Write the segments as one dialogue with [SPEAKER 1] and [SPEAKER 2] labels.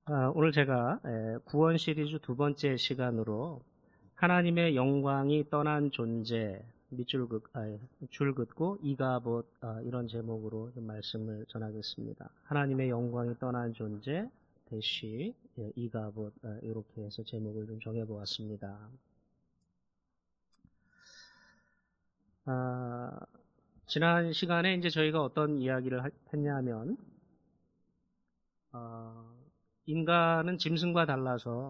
[SPEAKER 1] 오늘 제가 구원 시리즈 두 번째 시간으로 하나님의 영광이 떠난 존재 밑줄 줄 긋고 이가봇 이런 제목으로 좀 말씀을 전하겠습니다. 하나님의 영광이 떠난 존재 대시 이가봇 이렇게 해서 제목을 좀 정해보았습니다. 지난 시간에 이제 저희가 어떤 이야기를 했냐면 인간은 짐승과 달라서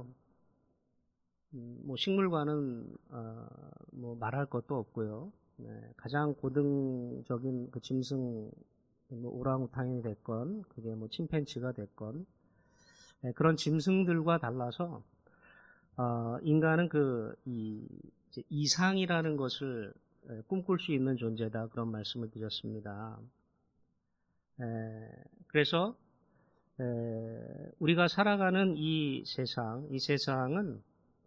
[SPEAKER 1] 뭐 식물과는 뭐 말할 것도 없고요. 가장 고등적인 그 짐승, 뭐 오랑우탄이 됐건 그게 뭐 침팬지가 됐건 그런 짐승들과 달라서 인간은 이상이라는 것을 꿈꿀 수 있는 존재다, 그런 말씀을 드렸습니다. 그래서 우리가 살아가는 이 세상은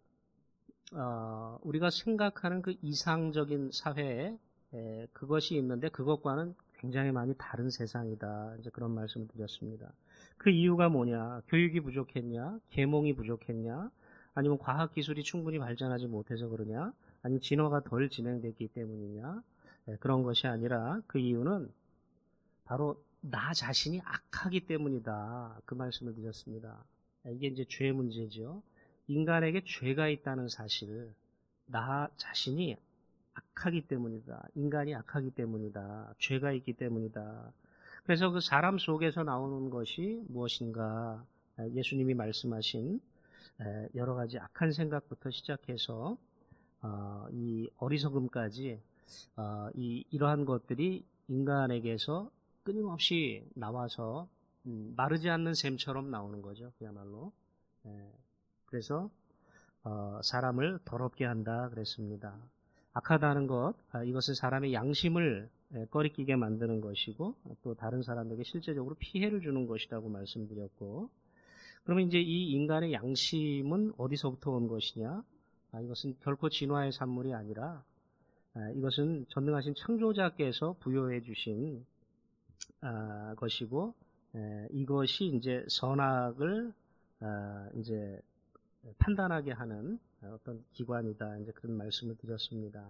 [SPEAKER 1] 우리가 생각하는 그 이상적인 사회에 그것이 있는데 그것과는 굉장히 많이 다른 세상이다, 이제 그런 말씀을 드렸습니다. 그 이유가 뭐냐? 교육이 부족했냐? 계몽이 부족했냐? 아니면 과학기술이 충분히 발전하지 못해서 그러냐? 아니면 진화가 덜 진행됐기 때문이냐? 그런 것이 아니라 그 이유는 바로 나 자신이 악하기 때문이다, 그 말씀을 드렸습니다. 이게 이제 죄의 문제죠. 인간에게 죄가 있다는 사실, 나 자신이 악하기 때문이다. 인간이 악하기 때문이다. 죄가 있기 때문이다. 그래서 그 사람 속에서 나오는 것이 무엇인가? 예수님이 말씀하신 여러 가지 악한 생각부터 시작해서 이 어리석음까지 이러한 것들이 인간에게서 끊임없이 나와서 마르지 않는 샘처럼 나오는 거죠, 그야말로. 그래서 사람을 더럽게 한다 그랬습니다. 악하다는 것, 이것은 사람의 양심을 꺼리끼게 만드는 것이고 또 다른 사람에게 실제적으로 피해를 주는 것이라고 말씀드렸고, 그러면 이제 이 인간의 양심은 어디서부터 온 것이냐? 이것은 결코 진화의 산물이 아니라 이것은 전능하신 창조자께서 부여해 주신 것이고, 이것이 이제 선악을 이제 판단하게 하는 어떤 기관이다, 이제 그런 말씀을 드렸습니다.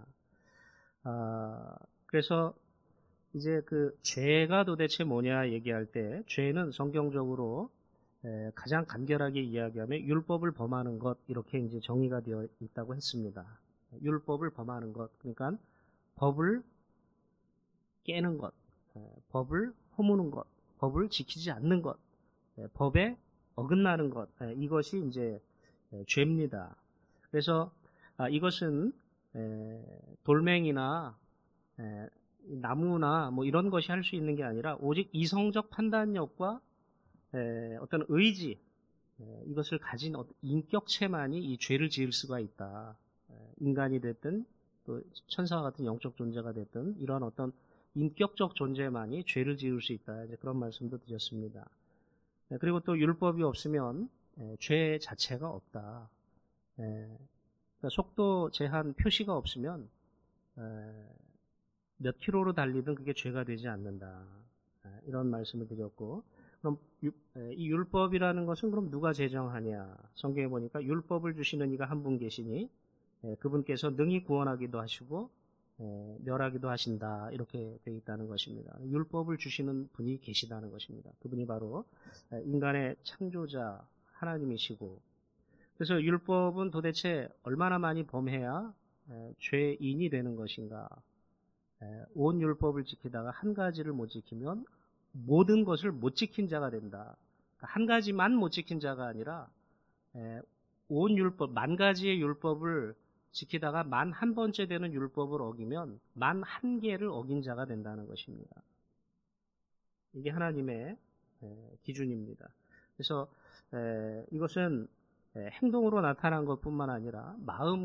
[SPEAKER 1] 그래서 이제 그 죄가 도대체 뭐냐 얘기할 때, 죄는 성경적으로 가장 간결하게 이야기하면 율법을 범하는 것, 이렇게 이제 정의가 되어 있다고 했습니다. 율법을 범하는 것, 그러니까 법을 깨는 것, 법을 허무는 것, 법을 지키지 않는 것, 법에 어긋나는 것, 이것이 이제 죄입니다. 그래서 이것은 돌멩이나 나무나 뭐 이런 것이 할 수 있는 게 아니라 오직 이성적 판단력과 어떤 의지, 이것을 가진 인격체만이 이 죄를 지을 수가 있다. 인간이 됐든 또 천사와 같은 영적 존재가 됐든 이런 어떤 인격적 존재만이 죄를 지을 수 있다, 이제 그런 말씀도 드렸습니다. 그리고 또 율법이 없으면 죄 자체가 없다. 그러니까 속도 제한 표시가 없으면 몇 킬로로 달리든 그게 죄가 되지 않는다, 이런 말씀을 드렸고, 그럼 이 율법이라는 것은 그럼 누가 제정하냐? 성경에 보니까 율법을 주시는 이가 한 분 계시니 그분께서 능히 구원하기도 하시고 멸하기도 하신다, 이렇게 되어 있다는 것입니다. 율법을 주시는 분이 계시다는 것입니다. 그분이 바로 인간의 창조자 하나님이시고, 그래서 율법은 도대체 얼마나 많이 범해야 죄인이 되는 것인가? 온 율법을 지키다가 한 가지를 못 지키면 모든 것을 못 지킨 자가 된다. 한 가지만 못 지킨 자가 아니라 온 율법, 만 가지의 율법을 지키다가 만 한 번째 되는 율법을 어기면 만 한 개를 어긴 자가 된다는 것입니다. 이게 하나님의 기준입니다. 그래서 이것은 행동으로 나타난 것뿐만 아니라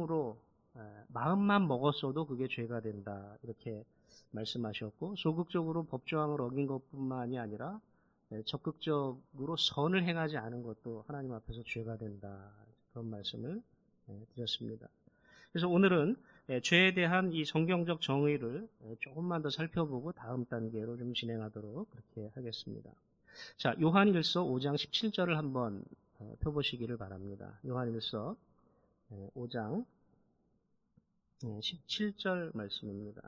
[SPEAKER 1] 마음만 먹었어도 그게 죄가 된다, 이렇게 말씀하셨고, 소극적으로 법조항을 어긴 것뿐만이 아니라 적극적으로 선을 행하지 않은 것도 하나님 앞에서 죄가 된다, 그런 말씀을 드렸습니다. 그래서 오늘은 죄에 대한 이 성경적 정의를 조금만 더 살펴보고 다음 단계로 좀 진행하도록 그렇게 하겠습니다. 자, 요한일서 5장 17절을 한번 펴보시기를 바랍니다. 요한일서 5장 17절 말씀입니다.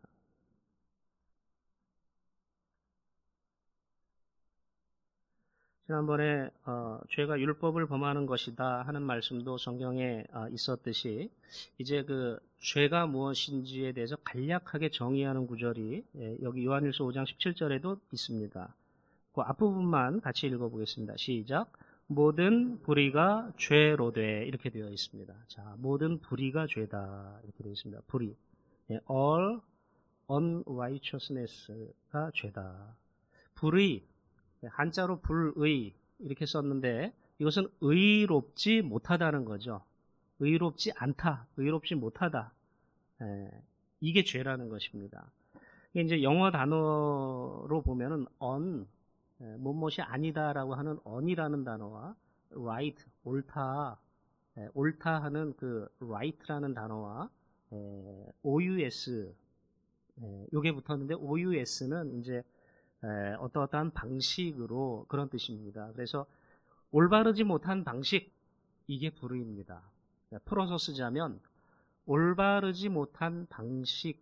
[SPEAKER 1] 지난번에 죄가 율법을 범하는 것이다 하는 말씀도 성경에 있었듯이 이제 그 죄가 무엇인지에 대해서 간략하게 정의하는 구절이 여기 요한일서 5장 17절에도 있습니다. 그 앞부분만 같이 읽어보겠습니다. 시작. 모든 불의가 죄로 돼 이렇게 되어 있습니다. 자, 모든 불의가 죄다 이렇게 되어 있습니다. 불의, all unrighteousness가 죄다. 불의, 한자로 불의 이렇게 썼는데 이것은 의롭지 못하다는 거죠. 의롭지 않다, 의롭지 못하다. 이게 죄라는 것입니다. 이게 이제 영어 단어로 보면은 무엇이 아니다라고 하는 on이라는 단어와 right, 옳다, 옳다 하는 그 right라는 단어와 OUS 요게 붙었는데 OUS는 이제 어떠한 방식으로 그런 뜻입니다. 그래서 올바르지 못한 방식 이게 불의입니다. 풀어서 쓰자면 올바르지 못한 방식으로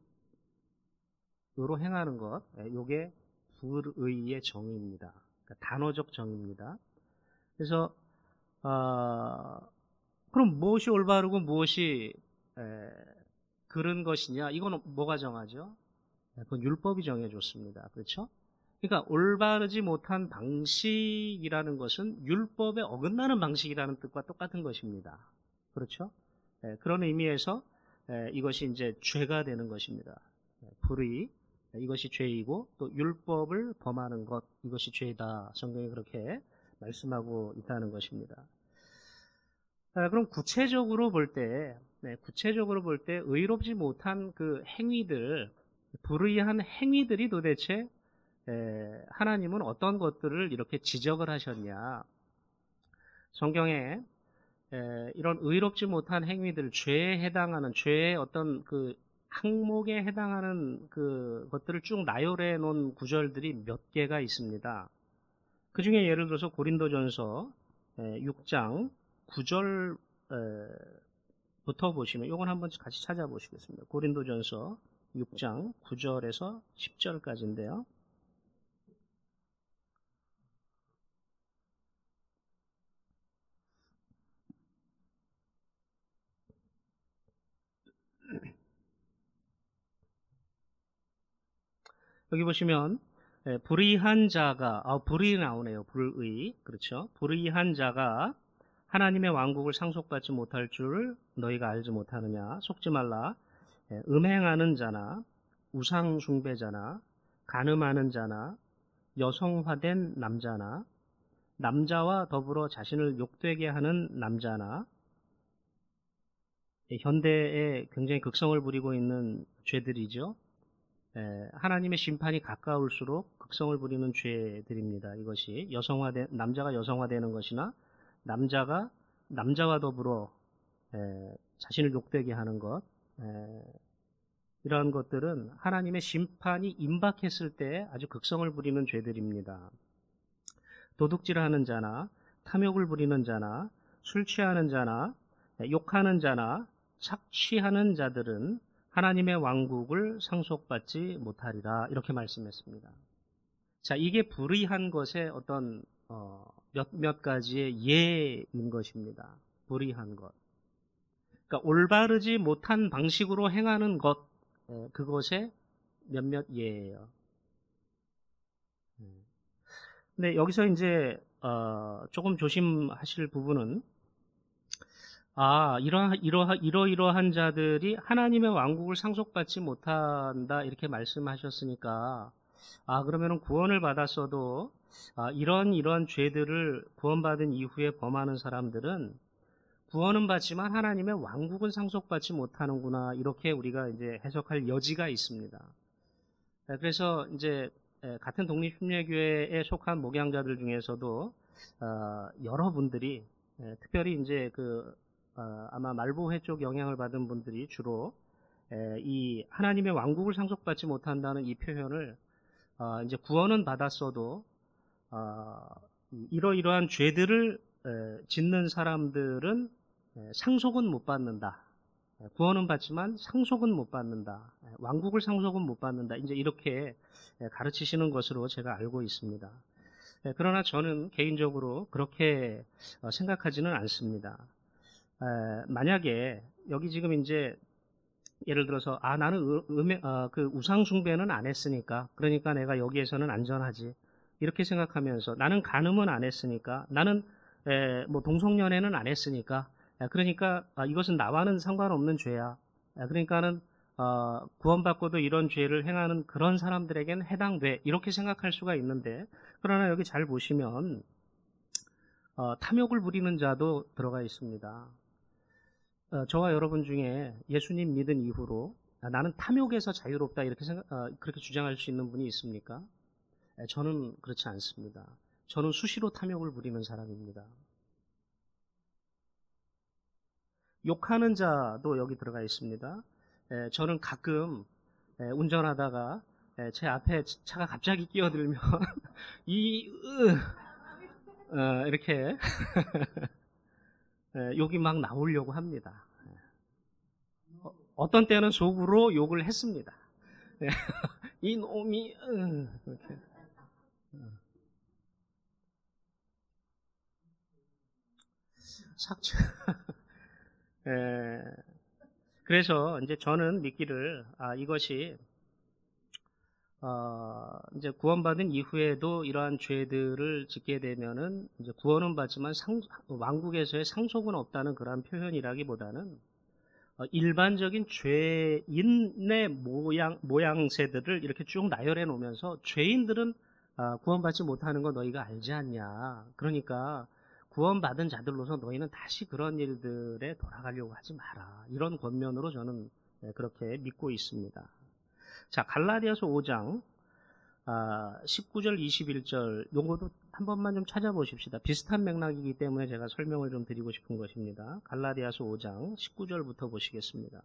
[SPEAKER 1] 행하는 것 요게 불의의 정의입니다. 그러니까 단어적 정의입니다. 그래서 그럼 무엇이 올바르고 무엇이 그른 것이냐? 이건 뭐가 정하죠? 그건 율법이 정해줬습니다. 그렇죠? 그러니까 올바르지 못한 방식이라는 것은 율법에 어긋나는 방식이라는 뜻과 똑같은 것입니다. 그렇죠? 그런 의미에서 이것이 이제 죄가 되는 것입니다. 불의, 이것이 죄이고 또 율법을 범하는 것, 이것이 죄다. 성경이 그렇게 말씀하고 있다는 것입니다. 그럼 구체적으로 볼 때 의롭지 못한 그 행위들, 불의한 행위들이 도대체 하나님은 어떤 것들을 이렇게 지적을 하셨냐. 성경에 이런 의롭지 못한 행위들, 죄에 해당하는, 죄의 어떤 그 항목에 해당하는 그 것들을 쭉 나열해 놓은 구절들이 몇 개가 있습니다. 그 중에 예를 들어서 고린도전서 6장 9절부터 보시면 이건 한번 같이 찾아보시겠습니다. 고린도전서 6장 9절에서 10절까지인데요. 여기 보시면 불의한 자가 불의 나오네요. 불의. 그렇죠? 불의한 자가 하나님의 왕국을 상속받지 못할 줄 너희가 알지 못하느냐. 속지 말라. 음행하는 자나 우상 숭배자나 간음하는 자나 여성화된 남자나 남자와 더불어 자신을 욕되게 하는 남자나 현대에 굉장히 극성을 부리고 있는 죄들이죠. 하나님의 심판이 가까울수록 극성을 부리는 죄들입니다. 이것이 남자가 여성화되는 것이나 남자가 남자와 더불어 자신을 욕되게 하는 것, 이러한 것들은 하나님의 심판이 임박했을 때 아주 극성을 부리는 죄들입니다. 도둑질하는 자나 탐욕을 부리는 자나 술 취하는 자나 욕하는 자나 착취하는 자들은 하나님의 왕국을 상속받지 못하리라 이렇게 말씀했습니다. 자, 이게 불의한 것의 어떤 몇 가지의 예인 것입니다. 불의한 것. 그러니까 올바르지 못한 방식으로 행하는 것, 그것의 몇몇 예예요. 근데 여기서 이제 조금 조심하실 부분은 이러이러한 자들이 하나님의 왕국을 상속받지 못한다 이렇게 말씀하셨으니까 그러면은 구원을 받았어도 이런 죄들을 구원받은 이후에 범하는 사람들은 구원은 받지만 하나님의 왕국은 상속받지 못하는구나 이렇게 우리가 이제 해석할 여지가 있습니다. 그래서 이제 같은 독립심리교회에 속한 목양자들 중에서도 여러분들이 특별히 이제 아마 말보회 쪽 영향을 받은 분들이 주로 이 하나님의 왕국을 상속받지 못한다는 이 표현을 이제 구원은 받았어도 이러이러한 죄들을 짓는 사람들은 상속은 못 받는다. 구원은 받지만 상속은 못 받는다. 왕국을 상속은 못 받는다. 이제 이렇게 가르치시는 것으로 제가 알고 있습니다. 그러나 저는 개인적으로 그렇게 생각하지는 않습니다. 만약에 여기 지금 이제 예를 들어서 나는 그 우상 숭배는 안 했으니까 그러니까 내가 여기에서는 안전하지 이렇게 생각하면서 나는 간음은 안 했으니까 나는 뭐 동성연애는 안 했으니까 그러니까 이것은 나와는 상관없는 죄야. 그러니까는 구원받고도 이런 죄를 행하는 그런 사람들에겐 해당돼 이렇게 생각할 수가 있는데 그러나 여기 잘 보시면 탐욕을 부리는 자도 들어가 있습니다. 저와 여러분 중에 예수님 믿은 이후로 나는 탐욕에서 자유롭다 이렇게 그렇게 주장할 수 있는 분이 있습니까? 저는 그렇지 않습니다. 저는 수시로 탐욕을 부리는 사람입니다. 욕하는 자도 여기 들어가 있습니다. 저는 가끔 운전하다가 제 앞에 차가 갑자기 끼어들면 이렇게 욕이 막 나오려고 합니다. 어떤 때는 속으로 욕을 했습니다. 이 놈이 이렇게. 삭제. 그래서 이제 저는 믿기를 이것이 이제 구원받은 이후에도 이러한 죄들을 짓게 되면은 이제 구원은 받지만 왕국에서의 상속은 없다는 그러한 표현이라기보다는 일반적인 죄인의 모양새들을 이렇게 쭉 나열해 놓으면서 죄인들은 구원받지 못하는 거 너희가 알지 않냐. 그러니까 구원받은 자들로서 너희는 다시 그런 일들에 돌아가려고 하지 마라. 이런 권면으로 저는 그렇게 믿고 있습니다. 자, 갈라디아서 5장 19절 21절 요것도 한 번만 좀 찾아보십시다. 비슷한 맥락이기 때문에 제가 설명을 좀 드리고 싶은 것입니다. 갈라디아서 5장 19절부터 보시겠습니다.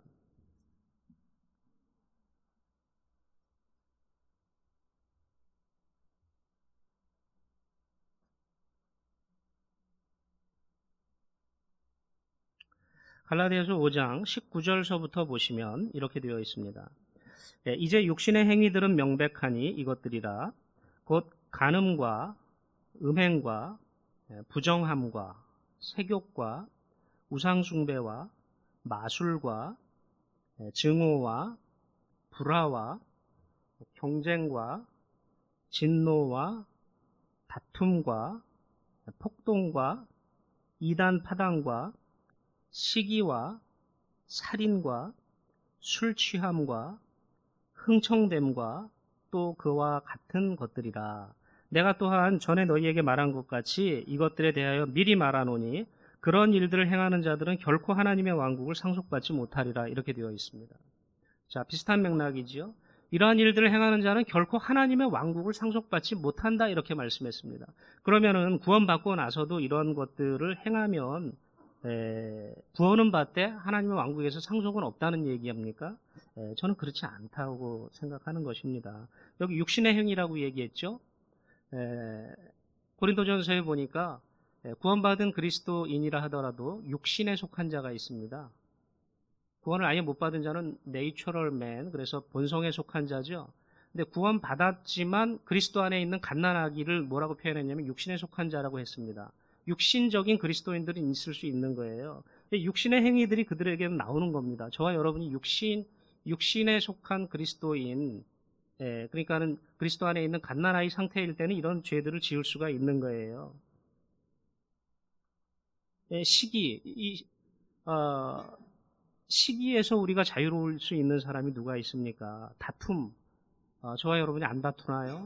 [SPEAKER 1] 갈라디아서 5장 19절서부터 보시면 이렇게 되어 있습니다. 이제 육신의 행위들은 명백하니 이것들이라 곧 간음과 음행과 부정함과 색욕과 우상숭배와 마술과 증오와 불화와 경쟁과 진노와 다툼과 폭동과 이단 파당과 시기와 살인과 술 취함과 흥청됨과 또 그와 같은 것들이라. 내가 또한 전에 너희에게 말한 것 같이 이것들에 대하여 미리 말하노니 그런 일들을 행하는 자들은 결코 하나님의 왕국을 상속받지 못하리라. 이렇게 되어 있습니다. 자, 비슷한 맥락이지요. 이러한 일들을 행하는 자는 결코 하나님의 왕국을 상속받지 못한다. 이렇게 말씀했습니다. 그러면은 구원받고 나서도 이런 것들을 행하면 구원은 받되 하나님의 왕국에서 상속은 없다는 얘기입니까? 저는 그렇지 않다고 생각하는 것입니다. 여기 육신의 행위라고 얘기했죠. 고린도전서에 보니까 구원받은 그리스도인이라 하더라도 육신에 속한 자가 있습니다. 구원을 아예 못 받은 자는 내이처럴 맨, 그래서 본성에 속한 자죠. 근데 구원받았지만 그리스도 안에 있는 갓난아기를 뭐라고 표현했냐면 육신에 속한 자라고 했습니다. 육신적인 그리스도인들은 있을 수 있는 거예요. 육신의 행위들이 그들에게는 나오는 겁니다. 저와 여러분이 육신에 속한 그리스도인, 그러니까는 그리스도 안에 있는 갓난아이 상태일 때는 이런 죄들을 지을 수가 있는 거예요. 시기에서 우리가 자유로울 수 있는 사람이 누가 있습니까? 다툼. 저와 여러분이 안 다투나요?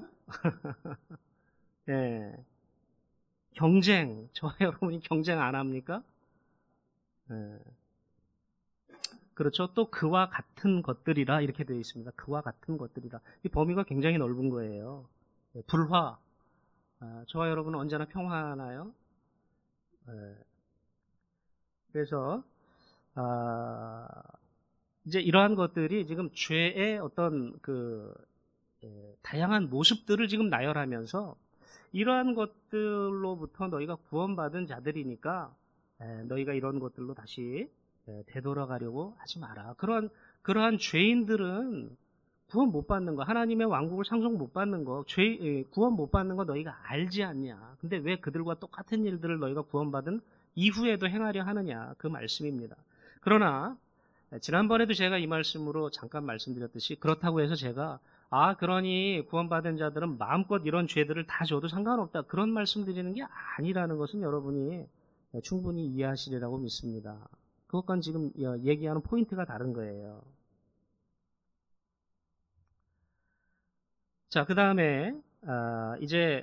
[SPEAKER 1] 예. 경쟁. 저와 여러분이 경쟁 안 합니까? 예. 그렇죠. 또 그와 같은 것들이라 이렇게 되어 있습니다. 그와 같은 것들이라. 이 범위가 굉장히 넓은 거예요. 예. 불화. 저와 여러분은 언제나 평화하나요? 예. 그래서 이제 이러한 것들이 지금 죄의 어떤 다양한 모습들을 지금 나열하면서 이러한 것들로부터 너희가 구원받은 자들이니까 너희가 이런 것들로 다시 되돌아가려고 하지 마라. 그러한 죄인들은 구원 못 받는 거, 하나님의 왕국을 상속 못 받는 거, 구원 못 받는 거 너희가 알지 않냐. 근데 왜 그들과 똑같은 일들을 너희가 구원받은 이후에도 행하려 하느냐. 그 말씀입니다. 그러나 지난번에도 제가 이 말씀으로 잠깐 말씀드렸듯이 그렇다고 해서 제가 그러니 구원받은 자들은 마음껏 이런 죄들을 다 줘도 상관없다. 그런 말씀 드리는 게 아니라는 것은 여러분이 충분히 이해하시리라고 믿습니다. 그것과는 지금 얘기하는 포인트가 다른 거예요. 자, 그 다음에 이제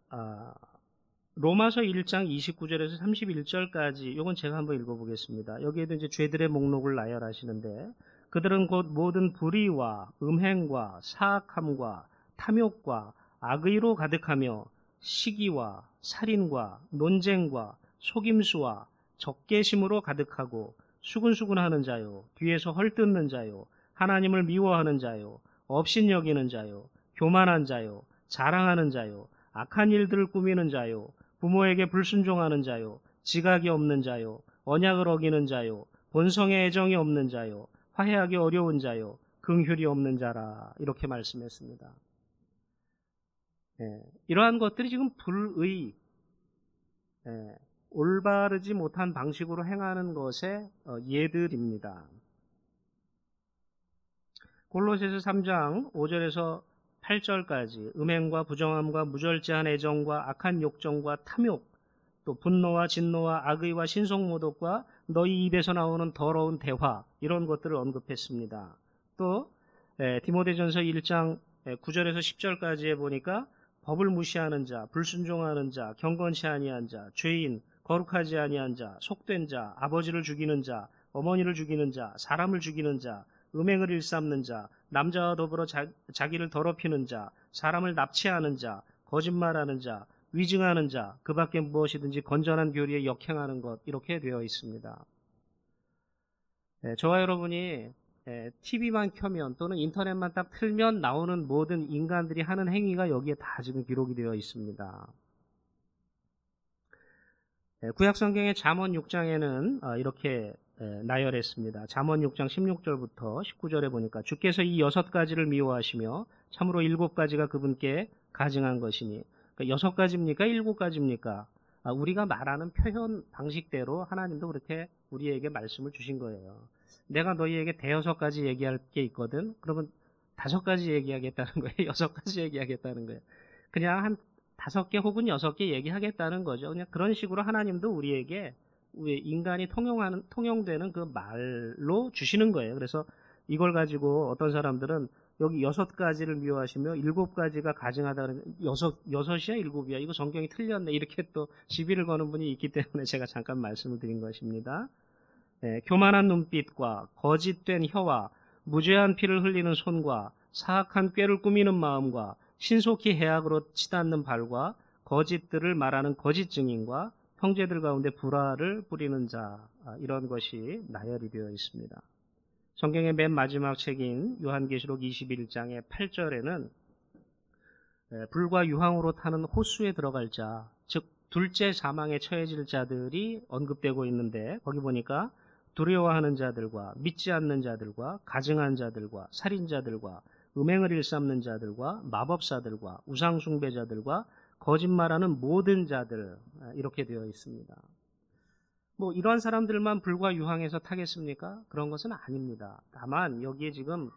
[SPEAKER 1] 로마서 1장 29절에서 31절까지 이건 제가 한번 읽어보겠습니다. 여기에도 이제 죄들의 목록을 나열하시는데 그들은 곧 모든 불의와 음행과 사악함과 탐욕과 악의로 가득하며 시기와 살인과 논쟁과 속임수와 적개심으로 가득하고 수근수근하는 자요, 뒤에서 헐뜯는 자요, 하나님을 미워하는 자요, 업신여기는 자요, 교만한 자요, 자랑하는 자요, 악한 일들을 꾸미는 자요, 부모에게 불순종하는 자요, 지각이 없는 자요, 언약을 어기는 자요, 본성의 애정이 없는 자요, 화해하기 어려운 자요, 긍휼이 없는 자라. 이렇게 말씀했습니다. 이러한 것들이 지금 불의, 올바르지 못한 방식으로 행하는 것의 예들입니다. 골로새서 3장 5절에서 8절까지 음행과 부정함과 무절제한 애정과 악한 욕정과 탐욕, 또 분노와 진노와 악의와 신속모독과 너희 입에서 나오는 더러운 대화, 이런 것들을 언급했습니다. 또 디모데전서 1장 9절에서 10절까지에 보니까 법을 무시하는 자, 불순종하는 자, 경건치 아니한 자, 죄인, 거룩하지 아니한 자, 속된 자, 아버지를 죽이는 자, 어머니를 죽이는 자, 사람을 죽이는 자, 음행을 일삼는 자, 남자와 더불어 자기를 더럽히는 자, 사람을 납치하는 자, 거짓말하는 자, 위증하는 자, 그 밖에 무엇이든지 건전한 교리에 역행하는 것, 이렇게 되어 있습니다. 저와 여러분이 TV만 켜면 또는 인터넷만 딱 틀면 나오는 모든 인간들이 하는 행위가 여기에 다 지금 기록이 되어 있습니다. 구약성경의 잠언 6장에는 이렇게 나열했습니다. 잠언 6장 16절부터 19절에 보니까 주께서 이 6가지를 미워하시며 참으로 7가지가 그분께 가증한 것이니, 그러니까 6가지입니까? 7가지입니까? 우리가 말하는 표현 방식대로 하나님도 그렇게 우리에게 말씀을 주신 거예요. 내가 너희에게 5가지 얘기할 게 있거든. 그러면 5가지 얘기하겠다는 거예요. 6가지 얘기하겠다는 거예요. 그냥 한 5개 혹은 6개 얘기하겠다는 거죠. 그냥 그런 식으로 하나님도 우리에게 인간이 통용되는 그 말로 주시는 거예요. 그래서 이걸 가지고 어떤 사람들은 여기 6가지를 미워하시며 7가지가 가증하다 그러면 6이야 7이야 이거 성경이 틀렸네 이렇게 또 시비를 거는 분이 있기 때문에 제가 잠깐 말씀을 드린 것입니다. 교만한 눈빛과 거짓된 혀와 무죄한 피를 흘리는 손과 사악한 꾀를 꾸미는 마음과 신속히 해악으로 치닫는 발과 거짓들을 말하는 거짓 증인과 형제들 가운데 불화를 뿌리는 자, 이런 것이 나열이 되어 있습니다. 성경의 맨 마지막 책인 요한계시록 21장의 8절에는 불과 유황으로 타는 호수에 들어갈 자, 즉 둘째 사망에 처해질 자들이 언급되고 있는데 거기 보니까 두려워하는 자들과 믿지 않는 자들과 가증한 자들과 살인자들과 음행을 일삼는 자들과 마법사들과 우상숭배자들과 거짓말하는 모든 자들, 이렇게 되어 있습니다. 뭐 이러한 사람들만 불과 유황에서 타겠습니까? 그런 것은 아닙니다. 다만 여기에 지금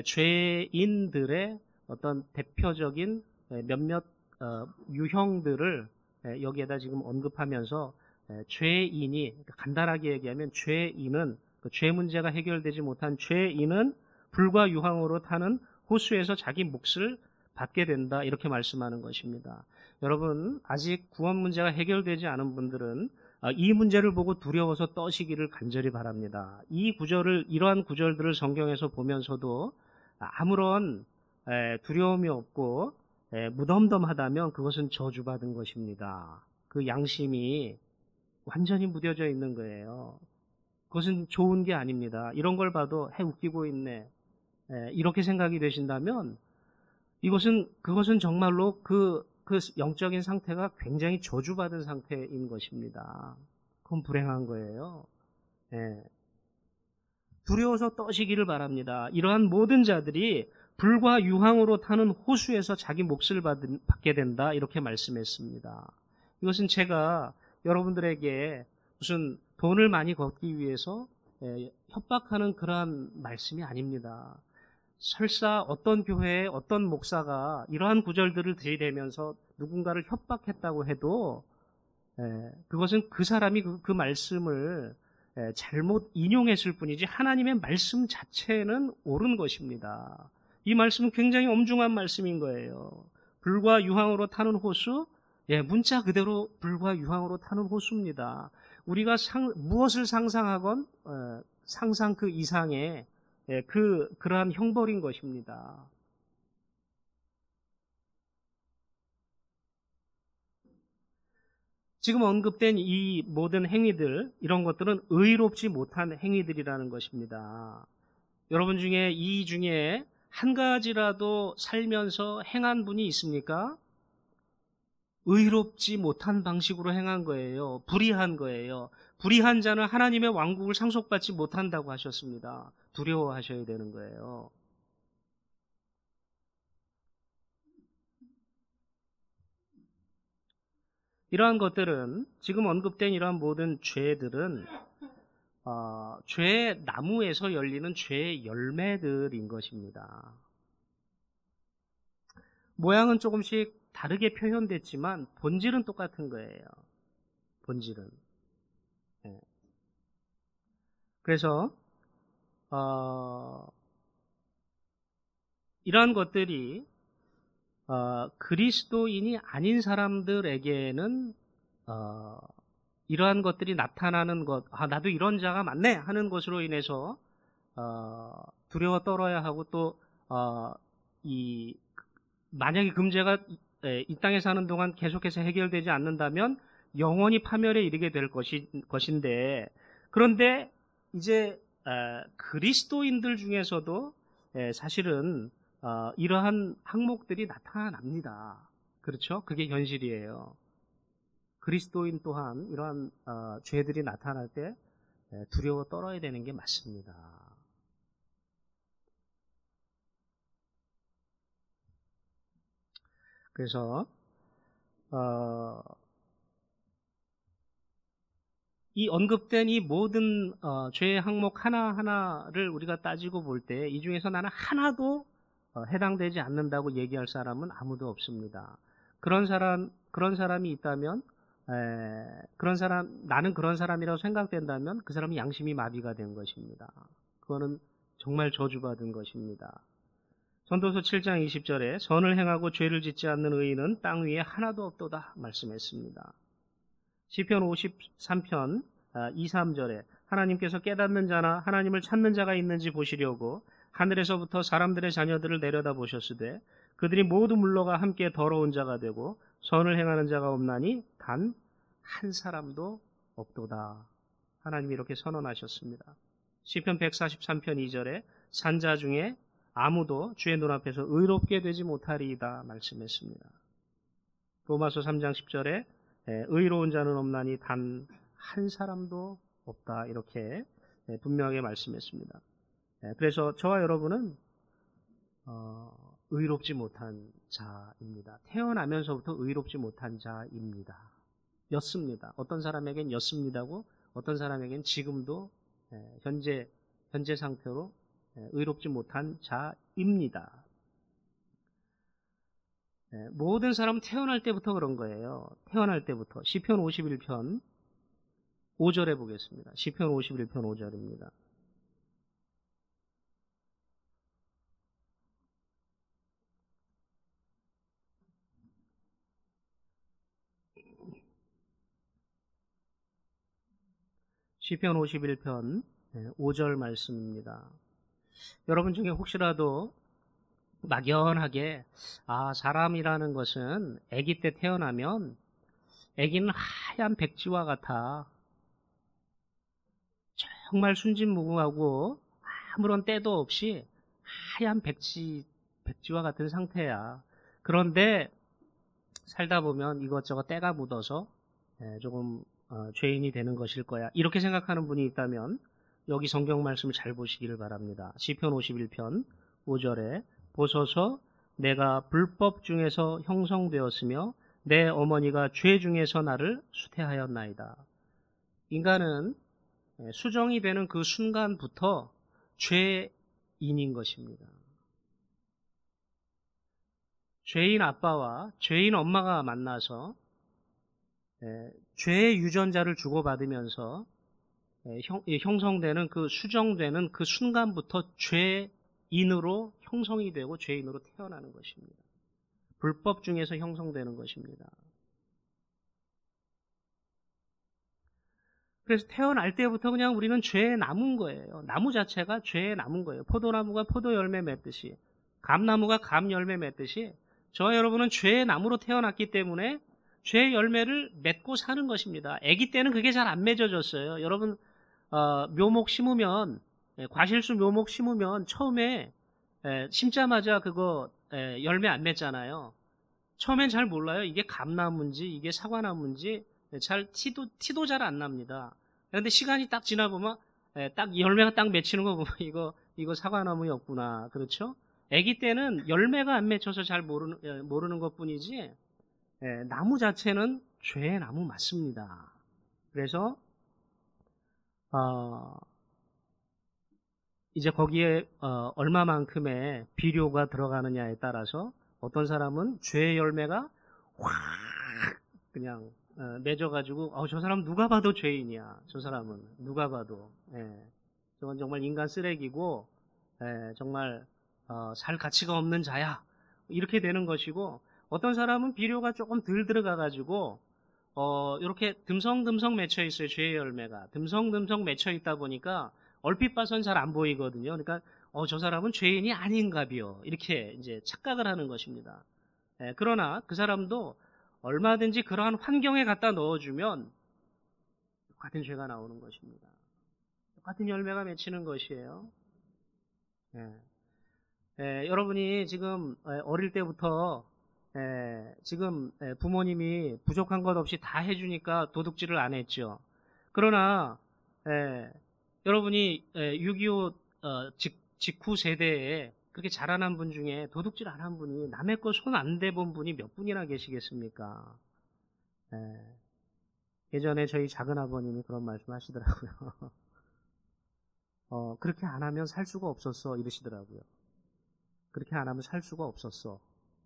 [SPEAKER 1] 죄인들의 어떤 대표적인 몇몇 유형들을 여기에다 지금 언급하면서 죄인이, 간단하게 얘기하면 죄인은, 죄 문제가 해결되지 못한 죄인은 불과 유황으로 타는 호수에서 자기 몫을 받게 된다, 이렇게 말씀하는 것입니다. 여러분, 아직 구원 문제가 해결되지 않은 분들은 이 문제를 보고 두려워서 떠시기를 간절히 바랍니다. 이러한 구절들을 성경에서 보면서도 아무런 두려움이 없고 무덤덤하다면 그것은 저주받은 것입니다. 그 양심이 완전히 무뎌져 있는 거예요. 그것은 좋은 게 아닙니다. 이런 걸 봐도 웃기고 있네, 이렇게 생각이 되신다면 그것은 정말로 그 그 영적인 상태가 굉장히 저주받은 상태인 것입니다. 그건 불행한 거예요. 예. 두려워서 떠시기를 바랍니다. 이러한 모든 자들이 불과 유황으로 타는 호수에서 자기 몫을 받게 된다. 이렇게 말씀했습니다. 이것은 제가 여러분들에게 무슨 돈을 많이 걷기 위해서 협박하는 그러한 말씀이 아닙니다. 설사 어떤 교회의 어떤 목사가 이러한 구절들을 들이대면서 누군가를 협박했다고 해도 그것은 그 사람이 그 말씀을 잘못 인용했을 뿐이지 하나님의 말씀 자체는 옳은 것입니다. 이 말씀은 굉장히 엄중한 말씀인 거예요. 불과 유황으로 타는 호수, 문자 그대로 불과 유황으로 타는 호수입니다. 우리가 무엇을 상상하건 상상 그 이상의 그러한 형벌인 것입니다. 지금 언급된 이 모든 행위들, 이런 것들은 의롭지 못한 행위들이라는 것입니다. 여러분 중에 이 중에 한 가지라도 살면서 행한 분이 있습니까? 의롭지 못한 방식으로 행한 거예요. 불의한 거예요. 불의한 자는 하나님의 왕국을 상속받지 못한다고 하셨습니다. 두려워하셔야 되는 거예요. 이러한 것들은, 지금 언급된 이러한 모든 죄들은 죄의 나무에서 열리는 죄의 열매들인 것입니다. 모양은 조금씩 다르게 표현됐지만 본질은 똑같은 거예요. 본질은. 그래서 이러한 것들이 그리스도인이 아닌 사람들에게는 이러한 것들이 나타나는 것, 나도 이런 자가 많네 하는 것으로 인해서 두려워 떨어야 하고 또 만약에 금제가 이 땅에 사는 동안 계속해서 해결되지 않는다면 영원히 파멸에 이르게 될 것인데, 그런데 이제 그리스도인들 중에서도 사실은 이러한 항목들이 나타납니다. 그렇죠? 그게 현실이에요. 그리스도인 또한 이러한 죄들이 나타날 때 두려워 떨어야 되는 게 맞습니다. 그래서 이 언급된 이 모든 죄의 항목 하나하나를 우리가 따지고 볼 때 이 중에서 나는 하나도 해당되지 않는다고 얘기할 사람은 아무도 없습니다. 그런 사람이 있다면, 나는 그런 사람이라고 생각된다면 그 사람이 양심이 마비가 된 것입니다. 그거는 정말 저주받은 것입니다. 전도서 7장 20절에 선을 행하고 죄를 짓지 않는 의인은 땅 위에 하나도 없도다 말씀했습니다. 시편 53편 2, 3절에 하나님께서 깨닫는 자나 하나님을 찾는 자가 있는지 보시려고 하늘에서부터 사람들의 자녀들을 내려다 보셨으되 그들이 모두 물러가 함께 더러운 자가 되고 선을 행하는 자가 없나니 단 한 사람도 없도다. 하나님이 이렇게 선언하셨습니다. 시편 143편 2절에 산자 중에 아무도 주의 눈앞에서 의롭게 되지 못하리이다 말씀했습니다. 로마서 3장 10절에 의로운 자는 없나니 단 한 사람도 없다 이렇게 분명하게 말씀했습니다. 그래서 저와 여러분은 의롭지 못한 자입니다. 태어나면서부터 의롭지 못한 자입니다. 였습니다. 어떤 사람에겐 였습니다고, 어떤 사람에겐 지금도 현재 상태로 의롭지 못한 자입니다. 모든 사람은 태어날 때부터 그런 거예요. 태어날 때부터. 시편 51편 5절에 보겠습니다. 시편 51편 5절입니다. 시편 51편 5절 말씀입니다. 여러분 중에 혹시라도 막연하게 사람이라는 것은 아기 때 태어나면 아기는 하얀 백지와 같아. 정말 순진무구하고 아무런 때도 없이 하얀 백지와 같은 상태야. 그런데 살다 보면 이것저것 때가 묻어서 조금 죄인이 되는 것일 거야. 이렇게 생각하는 분이 있다면 여기 성경 말씀을 잘 보시기를 바랍니다. 시편 51편 5절에 보소서 내가 불법 중에서 형성되었으며 내 어머니가 죄 중에서 나를 수태하였나이다. 인간은 수정이 되는 그 순간부터 죄인인 것입니다. 죄인 아빠와 죄인 엄마가 만나서 죄의 유전자를 주고받으면서 형성되는 그 수정되는 그 순간부터 죄인으로 형성이 되고 죄인으로 태어나는 것입니다. 불법 중에서 형성되는 것입니다. 그래서 태어날 때부터 그냥 우리는 죄에 남은 거예요. 나무 자체가 죄에 남은 거예요. 포도나무가 포도 열매 맺듯이, 감나무가 감 열매 맺듯이 저와 여러분은 죄의 나무로 태어났기 때문에 죄의 열매를 맺고 사는 것입니다. 아기 때는 그게 잘 안 맺어졌어요. 여러분 묘목 심으면, 과실수 묘목 심으면 처음에 심자마자 그거 열매 안 맺잖아요. 처음엔 잘 몰라요. 이게 감나무인지 이게 사과나무인지 잘 티도 잘 안 납니다. 그런데 시간이 딱 지나보면 딱 열매가 딱 맺히는 거 보면 이거 사과나무였구나. 그렇죠? 아기 때는 열매가 안 맺혀서 잘 모르는 것뿐이지 나무 자체는 죄의 나무 맞습니다. 그래서 이제 거기에 얼마만큼의 비료가 들어가느냐에 따라서 어떤 사람은 죄의 열매가 확 그냥 맺어가지고 저 사람 누가 봐도 죄인이야. 저 사람은 누가 봐도 저건 정말 인간 쓰레기고 정말 살 가치가 없는 자야. 이렇게 되는 것이고, 어떤 사람은 비료가 조금 덜 들어가가지고 이렇게 듬성듬성 맺혀 있어요. 죄의 열매가 듬성듬성 맺혀 있다 보니까 얼핏 봐선 잘 안 보이거든요. 그러니까 저 사람은 죄인이 아닌가비요. 이렇게 이제 착각을 하는 것입니다. 그러나 그 사람도 얼마든지 그러한 환경에 갖다 넣어주면 똑같은 죄가 나오는 것입니다. 똑같은 열매가 맺히는 것이에요. 여러분이 지금 어릴 때부터 지금 부모님이 부족한 것 없이 다 해주니까 도둑질을 안 했죠. 그러나 여러분이 6.25 직후 세대에 그렇게 자라난 분 중에 도둑질 안 한 분이, 남의 거 손 안 대본 분이 몇 분이나 계시겠습니까? 예전에 저희 작은아버님이 그런 말씀 하시더라고요. 그렇게 안 하면 살 수가 없었어 이러시더라고요. 그렇게 안 하면 살 수가 없었어.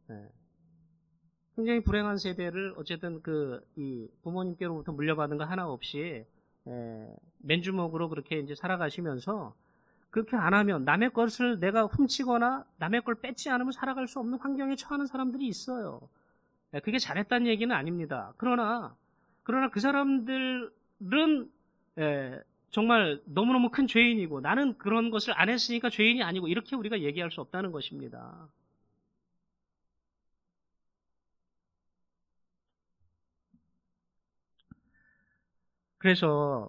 [SPEAKER 1] 굉장히 불행한 세대를 어쨌든 이 부모님께로부터 물려받은 거 하나 없이 맨주먹으로 그렇게 이제 살아가시면서, 그렇게 안 하면 남의 것을 내가 훔치거나 남의 걸 뺏지 않으면 살아갈 수 없는 환경에 처하는 사람들이 있어요. 그게 잘했다는 얘기는 아닙니다. 그러나 그 사람들은 정말 너무너무 큰 죄인이고, 나는 그런 것을 안 했으니까 죄인이 아니고, 이렇게 우리가 얘기할 수 없다는 것입니다. 그래서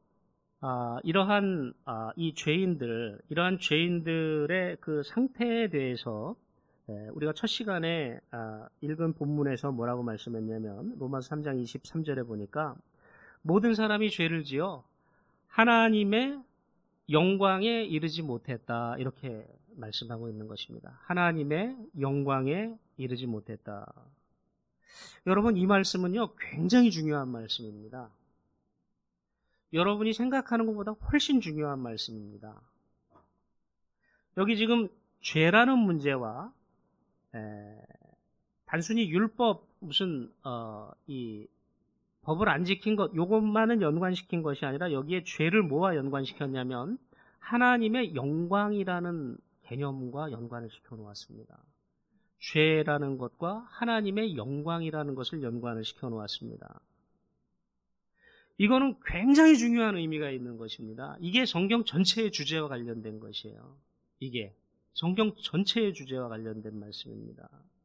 [SPEAKER 1] 이러한 이러한 죄인들의 그 상태에 대해서 우리가 첫 시간에 읽은 본문에서 뭐라고 말씀했냐면, 로마서 3장 23절에 보니까 모든 사람이 죄를 지어 하나님의 영광에 이르지 못했다, 이렇게 말씀하고 있는 것입니다. 하나님의 영광에 이르지 못했다. 여러분, 이 말씀은요 굉장히 중요한 말씀입니다. 여러분이 생각하는 것보다 훨씬 중요한 말씀입니다. 여기 지금 죄라는 문제와 단순히 율법 무슨 이 법을 안 지킨 것, 요것만은 연관시킨 것이 아니라 여기에 죄를 뭐와 연관시켰냐면 하나님의 영광이라는 개념과 연관을 시켜 놓았습니다. 죄라는 것과 하나님의 영광이라는 것을 연관을 시켜 놓았습니다. 이거는 굉장히 중요한 의미가 있는 것입니다. 이게 성경 전체의 주제와 관련된 것이에요. 이게 성경 전체의 주제와 관련된 말씀입니다.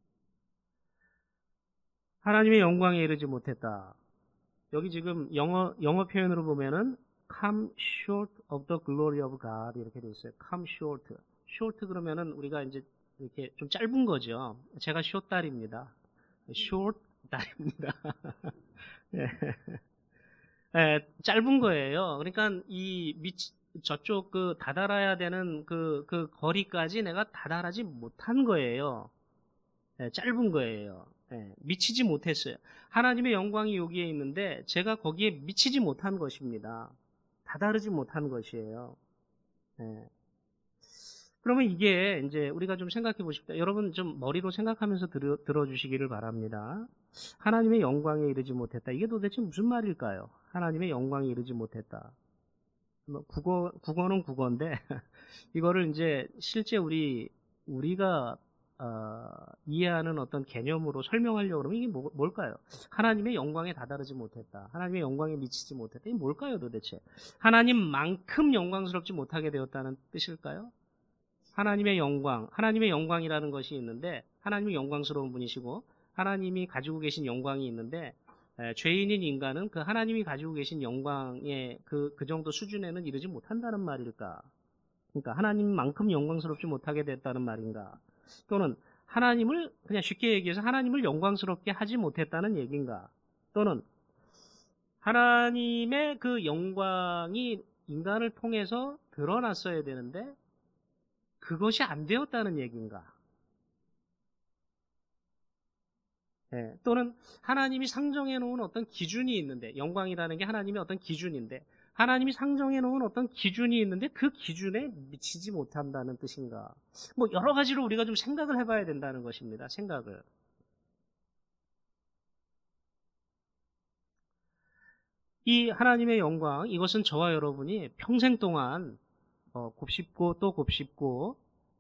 [SPEAKER 1] 하나님의 영광에 이르지 못했다. 여기 지금 영어 표현으로 보면은 come short of the glory of God 이렇게 돼 있어요. come short. short 그러면은 우리가 이제 이렇게 좀 짧은 거죠. 제가 short딸입니다. short 달입니다. 예. 예, 짧은 거예요. 그러니까 저쪽 다다라야 되는 그 거리까지 내가 다다라지 못한 거예요. 예, 짧은 거예요. 예, 미치지 못했어요. 하나님의 영광이 여기에 있는데 제가 거기에 미치지 못한 것입니다. 다다르지 못한 것이에요. 예. 그러면 이게 이제 우리가 좀 생각해 보십시오. 여러분 좀 머리로 생각하면서 들어주시기를 바랍니다. 하나님의 영광에 이르지 못했다. 이게 도대체 무슨 말일까요? 하나님의 영광에 이르지 못했다. 뭐 국어는 국어인데 이거를 이제 실제 우리가 이해하는 어떤 개념으로 설명하려고 그러면 이게 뭘까요? 하나님의 영광에 다다르지 못했다. 하나님의 영광에 미치지 못했다. 이게 뭘까요 도대체? 하나님만큼 영광스럽지 못하게 되었다는 뜻일까요? 하나님의 영광, 하나님의 영광이라는 것이 있는데 하나님이 영광스러운 분이시고 하나님이 가지고 계신 영광이 있는데 죄인인 인간은 그 하나님이 가지고 계신 영광의 그 정도 수준에는 이르지 못한다는 말일까? 그러니까 하나님만큼 영광스럽지 못하게 됐다는 말인가? 또는 하나님을 그냥 쉽게 얘기해서 하나님을 영광스럽게 하지 못했다는 얘기인가? 또는 하나님의 그 영광이 인간을 통해서 드러났어야 되는데 그것이 안 되었다는 얘기인가? 예, 또는 하나님이 상정해 놓은 어떤 기준이 있는데 영광이라는 게 하나님의 어떤 기준인데 하나님이 상정해 놓은 어떤 기준이 있는데 그 기준에 미치지 못한다는 뜻인가? 뭐 여러 가지로 우리가 좀 생각을 해봐야 된다는 것입니다. 생각을. 이 하나님의 영광, 이것은 저와 여러분이 평생 동안 곱씹고 또 곱씹고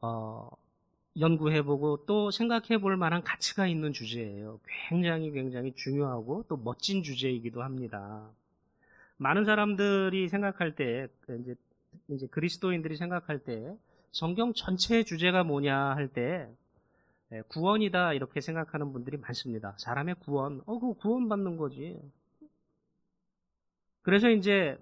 [SPEAKER 1] 연구해보고 또 생각해볼 만한 가치가 있는 주제예요. 굉장히 굉장히 중요하고 또 멋진 주제이기도 합니다. 많은 사람들이 생각할 때 이제 그리스도인들이 생각할 때 성경 전체의 주제가 뭐냐 할 때 구원이다 이렇게 생각하는 분들이 많습니다. 사람의 구원, 그거 구원받는 거지. 그래서 이제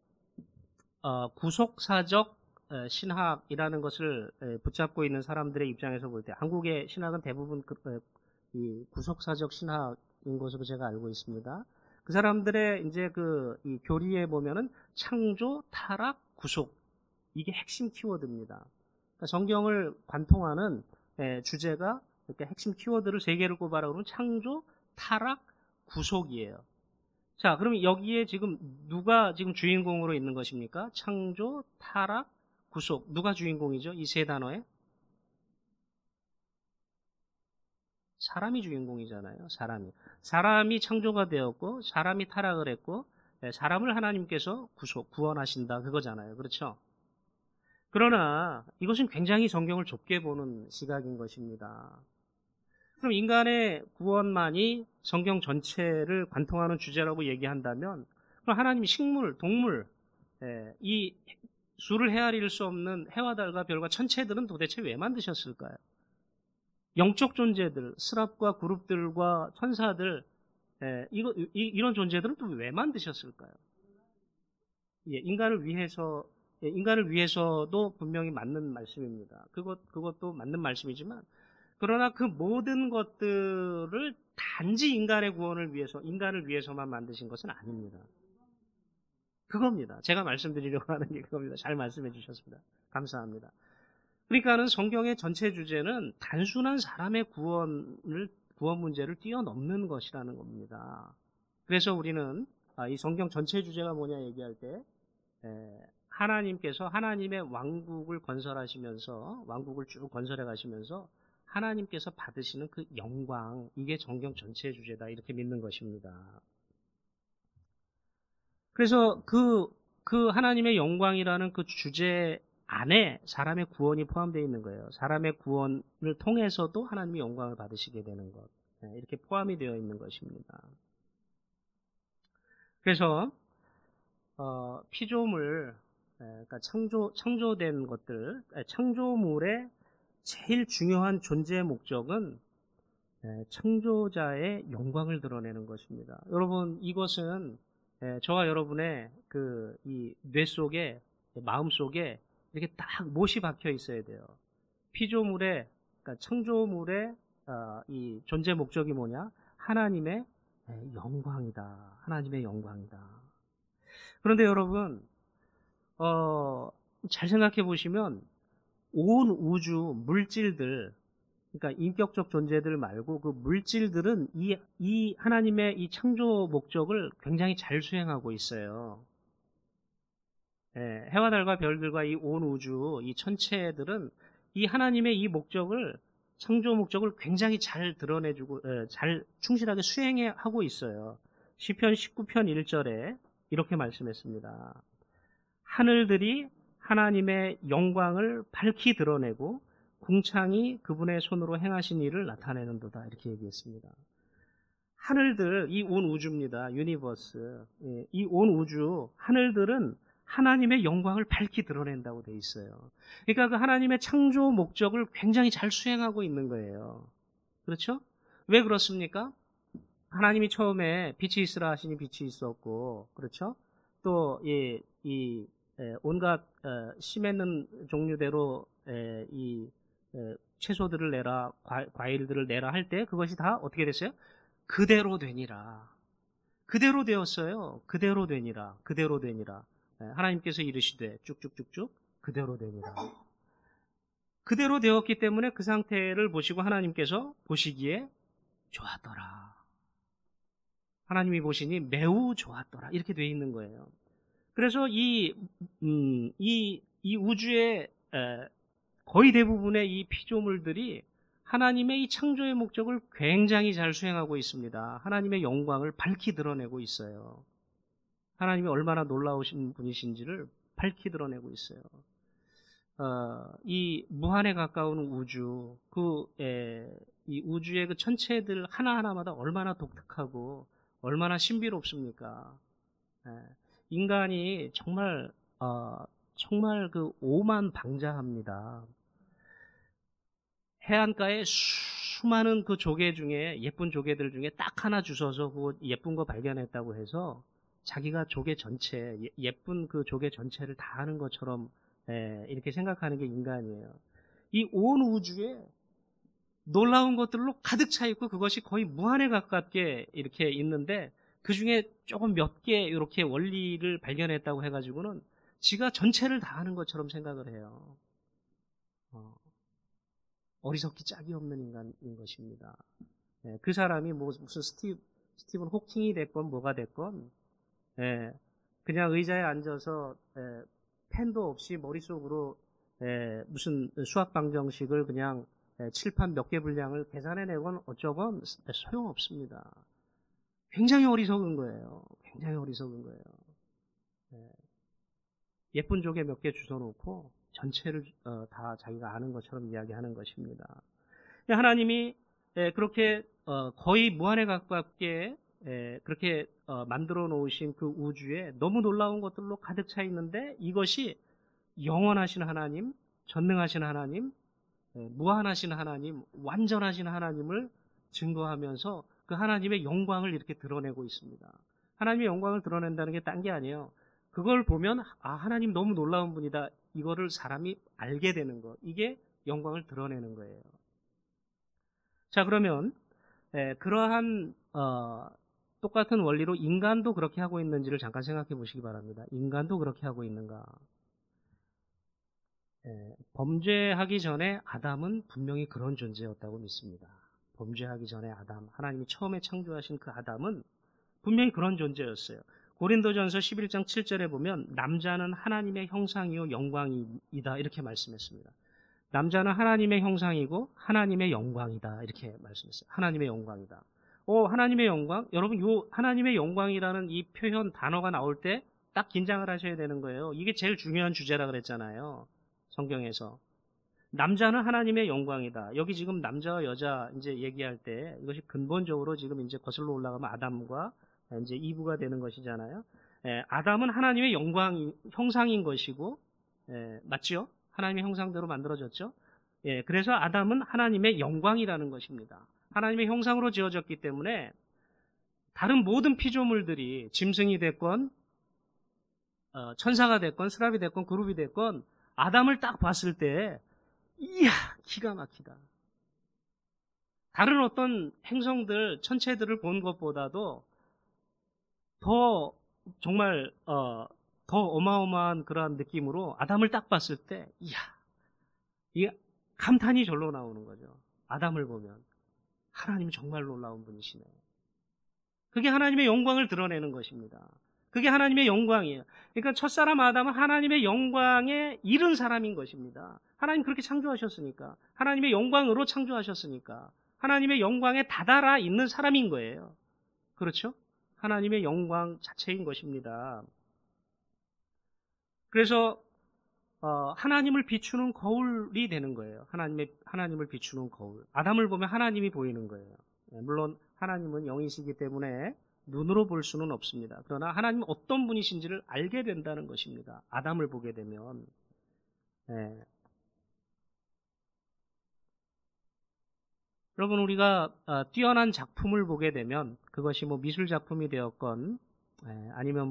[SPEAKER 1] 구속사적 신학이라는 것을 붙잡고 있는 사람들의 입장에서 볼 때 한국의 신학은 대부분 이 구속사적 신학인 것으로 제가 알고 있습니다. 그 사람들의 이제 이 교리에 보면은 창조, 타락, 구속 이게 핵심 키워드입니다. 그러니까 성경을 관통하는 주제가 이렇게 핵심 키워드를 세 개를 꼽아라 그러면 창조, 타락, 구속이에요. 자, 그럼 여기에 지금 누가 지금 주인공으로 있는 것입니까? 창조, 타락, 구속. 누가 주인공이죠? 이 세 단어에? 사람이 주인공이잖아요. 사람이 창조가 되었고 사람이 타락을 했고 사람을 하나님께서 구원하신다 그거잖아요. 그렇죠? 그러나 이것은 굉장히 성경을 좁게 보는 시각인 것입니다. 그럼 인간의 구원만이 성경 전체를 관통하는 주제라고 얘기한다면 그럼 하나님이 식물, 동물, 이 수를 헤아릴 수 없는 해와 달과 별과 천체들은 도대체 왜 만드셨을까요? 영적 존재들, 스랍과 그룹들과 천사들, 이런 존재들은 또 왜 만드셨을까요? 예, 인간을 위해서도 분명히 맞는 말씀입니다. 그것도 맞는 말씀이지만, 그러나 그 모든 것들을 단지 인간의 구원을 위해서, 인간을 위해서만 만드신 것은 아닙니다. 그겁니다. 제가 말씀드리려고 하는 게 그겁니다. 잘 말씀해 주셨습니다. 감사합니다. 그러니까는 성경의 전체 주제는 단순한 사람의 구원 문제를 뛰어넘는 것이라는 겁니다. 그래서 우리는 이 성경 전체 주제가 뭐냐 얘기할 때 하나님께서 하나님의 왕국을 건설하시면서 왕국을 쭉 건설해 가시면서 하나님께서 받으시는 그 영광 이게 성경 전체 주제다 이렇게 믿는 것입니다. 그래서 그 하나님의 영광이라는 그 주제 안에 사람의 구원이 포함되어 있는 거예요. 사람의 구원을 통해서도 하나님의 영광을 받으시게 되는 것. 이렇게 포함이 되어 있는 것입니다. 그래서 피조물, 그러니까 창조된 것들, 창조물의 제일 중요한 존재의 목적은 창조자의 영광을 드러내는 것입니다. 여러분 이것은 저와 여러분의 이 뇌 속에 마음 속에 이렇게 딱 못이 박혀 있어야 돼요. 피조물의 그러니까 창조물의 이 존재 목적이 뭐냐? 하나님의 영광이다. 하나님의 영광이다. 그런데 여러분, 잘 생각해 보시면 온 우주 물질들, 그러니까 인격적 존재들 말고 그 물질들은 이 하나님의 이 창조 목적을 굉장히 잘 수행하고 있어요. 해와 달과 별들과 이 온 우주, 이 천체들은 이 하나님의 이 목적을, 창조 목적을 굉장히 잘 드러내주고, 잘 충실하게 수행하고 있어요. 시편 19편 1절에 이렇게 말씀했습니다. 하늘들이 하나님의 영광을 밝히 드러내고 궁창이 그분의 손으로 행하신 일을 나타내는도다. 이렇게 얘기했습니다. 하늘들, 이 온 우주입니다. 유니버스. 이 온 우주, 하늘들은 하나님의 영광을 밝히 드러낸다고 돼 있어요. 그러니까 그 하나님의 창조 목적을 굉장히 잘 수행하고 있는 거예요. 그렇죠? 왜 그렇습니까? 하나님이 처음에 빛이 있으라 하시니 빛이 있었고, 그렇죠? 또 온갖 씨 맺는 종류대로 채소들을 내라, 과일들을 내라 할 때 그것이 다 어떻게 됐어요? 그대로 되니라. 그대로 되었어요. 그대로 되니라. 그대로 되니라. 하나님께서 이르시되 쭉쭉쭉쭉 그대로 되니라. 그대로 되었기 때문에 그 상태를 보시고 하나님께서 보시기에 좋았더라. 하나님이 보시니 매우 좋았더라. 이렇게 돼 있는 거예요. 그래서 이 우주의 거의 대부분의 이 피조물들이 하나님의 이 창조의 목적을 굉장히 잘 수행하고 있습니다. 하나님의 영광을 밝히 드러내고 있어요. 하나님이 얼마나 놀라우신 분이신지를 밝히 드러내고 있어요. 이 무한에 가까운 우주, 이 우주의 그 천체들 하나하나마다 얼마나 독특하고 얼마나 신비롭습니까? 인간이 정말 그 오만방자합니다. 해안가에 수많은 그 조개 중에, 예쁜 조개들 중에 딱 하나 주워서 그 예쁜 거 발견했다고 해서 자기가 조개 전체, 예쁜 그 조개 전체를 다 하는 것처럼 이렇게 생각하는 게 인간이에요. 이 온 우주에 놀라운 것들로 가득 차 있고 그것이 거의 무한에 가깝게 이렇게 있는데 그 중에 조금 몇 개 이렇게 원리를 발견했다고 해가지고는 지가 전체를 다 하는 것처럼 생각을 해요. 어리석기 짝이 없는 인간인 것입니다. 그 사람이 무슨 스티븐 호킹이 됐건 뭐가 됐건 그냥 의자에 앉아서 펜도 없이 머릿속으로 무슨 수학 방정식을 그냥 칠판 몇 개 분량을 계산해내건 어쩌건 소용없습니다. 굉장히 어리석은 거예요. 굉장히 어리석은 거예요. 예쁜 조개 몇 개 주워놓고 전체를 다 자기가 아는 것처럼 이야기하는 것입니다. 하나님이 그렇게 거의 무한에 가깝게 그렇게 만들어 놓으신 그 우주에 너무 놀라운 것들로 가득 차 있는데 이것이 영원하신 하나님, 전능하신 하나님, 무한하신 하나님, 완전하신 하나님을 증거하면서 그 하나님의 영광을 이렇게 드러내고 있습니다. 하나님의 영광을 드러낸다는 게 딴 게 아니에요. 그걸 보면 하나님 너무 놀라운 분이다. 이거를 사람이 알게 되는 거. 이게 영광을 드러내는 거예요. 자, 그러면 그러한 똑같은 원리로 인간도 그렇게 하고 있는지를 잠깐 생각해 보시기 바랍니다. 인간도 그렇게 하고 있는가? 범죄하기 전에 아담은 분명히 그런 존재였다고 믿습니다. 범죄하기 전에 아담, 하나님이 처음에 창조하신 그 아담은 분명히 그런 존재였어요. 고린도전서 11장 7절에 보면 남자는 하나님의 형상이요 영광이다 이렇게 말씀했습니다. 남자는 하나님의 형상이고 하나님의 영광이다 이렇게 말씀했어요. 하나님의 영광이다. 하나님의 영광? 여러분 요 하나님의 영광이라는 이 표현 단어가 나올 때 딱 긴장을 하셔야 되는 거예요. 이게 제일 중요한 주제라 그랬잖아요. 성경에서. 남자는 하나님의 영광이다. 여기 지금 남자와 여자 이제 얘기할 때 이것이 근본적으로 지금 이제 거슬러 올라가면 아담과 이제 이브가 되는 것이잖아요. 아담은 하나님의 형상인 것이고, 맞죠? 하나님의 형상대로 만들어졌죠? 그래서 아담은 하나님의 영광이라는 것입니다. 하나님의 형상으로 지어졌기 때문에 다른 모든 피조물들이 짐승이 됐건, 천사가 됐건, 스랍이 됐건, 그룹이 됐건, 아담을 딱 봤을 때, 이야, 기가 막히다. 다른 어떤 행성들, 천체들을 본 것보다도 더 정말 더 어마어마한 그러한 느낌으로 아담을 딱 봤을 때, 이야, 이게 감탄이 절로 나오는 거죠. 아담을 보면 하나님 정말 놀라운 분이시네. 그게 하나님의 영광을 드러내는 것입니다. 그게 하나님의 영광이에요. 그러니까 첫사람 아담은 하나님의 영광에 이른 사람인 것입니다. 하나님 그렇게 창조하셨으니까, 하나님의 영광으로 창조하셨으니까, 하나님의 영광에 다다라 있는 사람인 거예요. 그렇죠? 하나님의 영광 자체인 것입니다. 그래서 하나님을 비추는 거울이 되는 거예요. 하나님을 비추는 거울. 아담을 보면 하나님이 보이는 거예요. 물론 하나님은 영이시기 때문에 눈으로 볼 수는 없습니다. 그러나 하나님은 어떤 분이신지를 알게 된다는 것입니다. 아담을 보게 되면. 여러분, 우리가 뛰어난 작품을 보게 되면 그것이 뭐 미술 작품이 되었건 아니면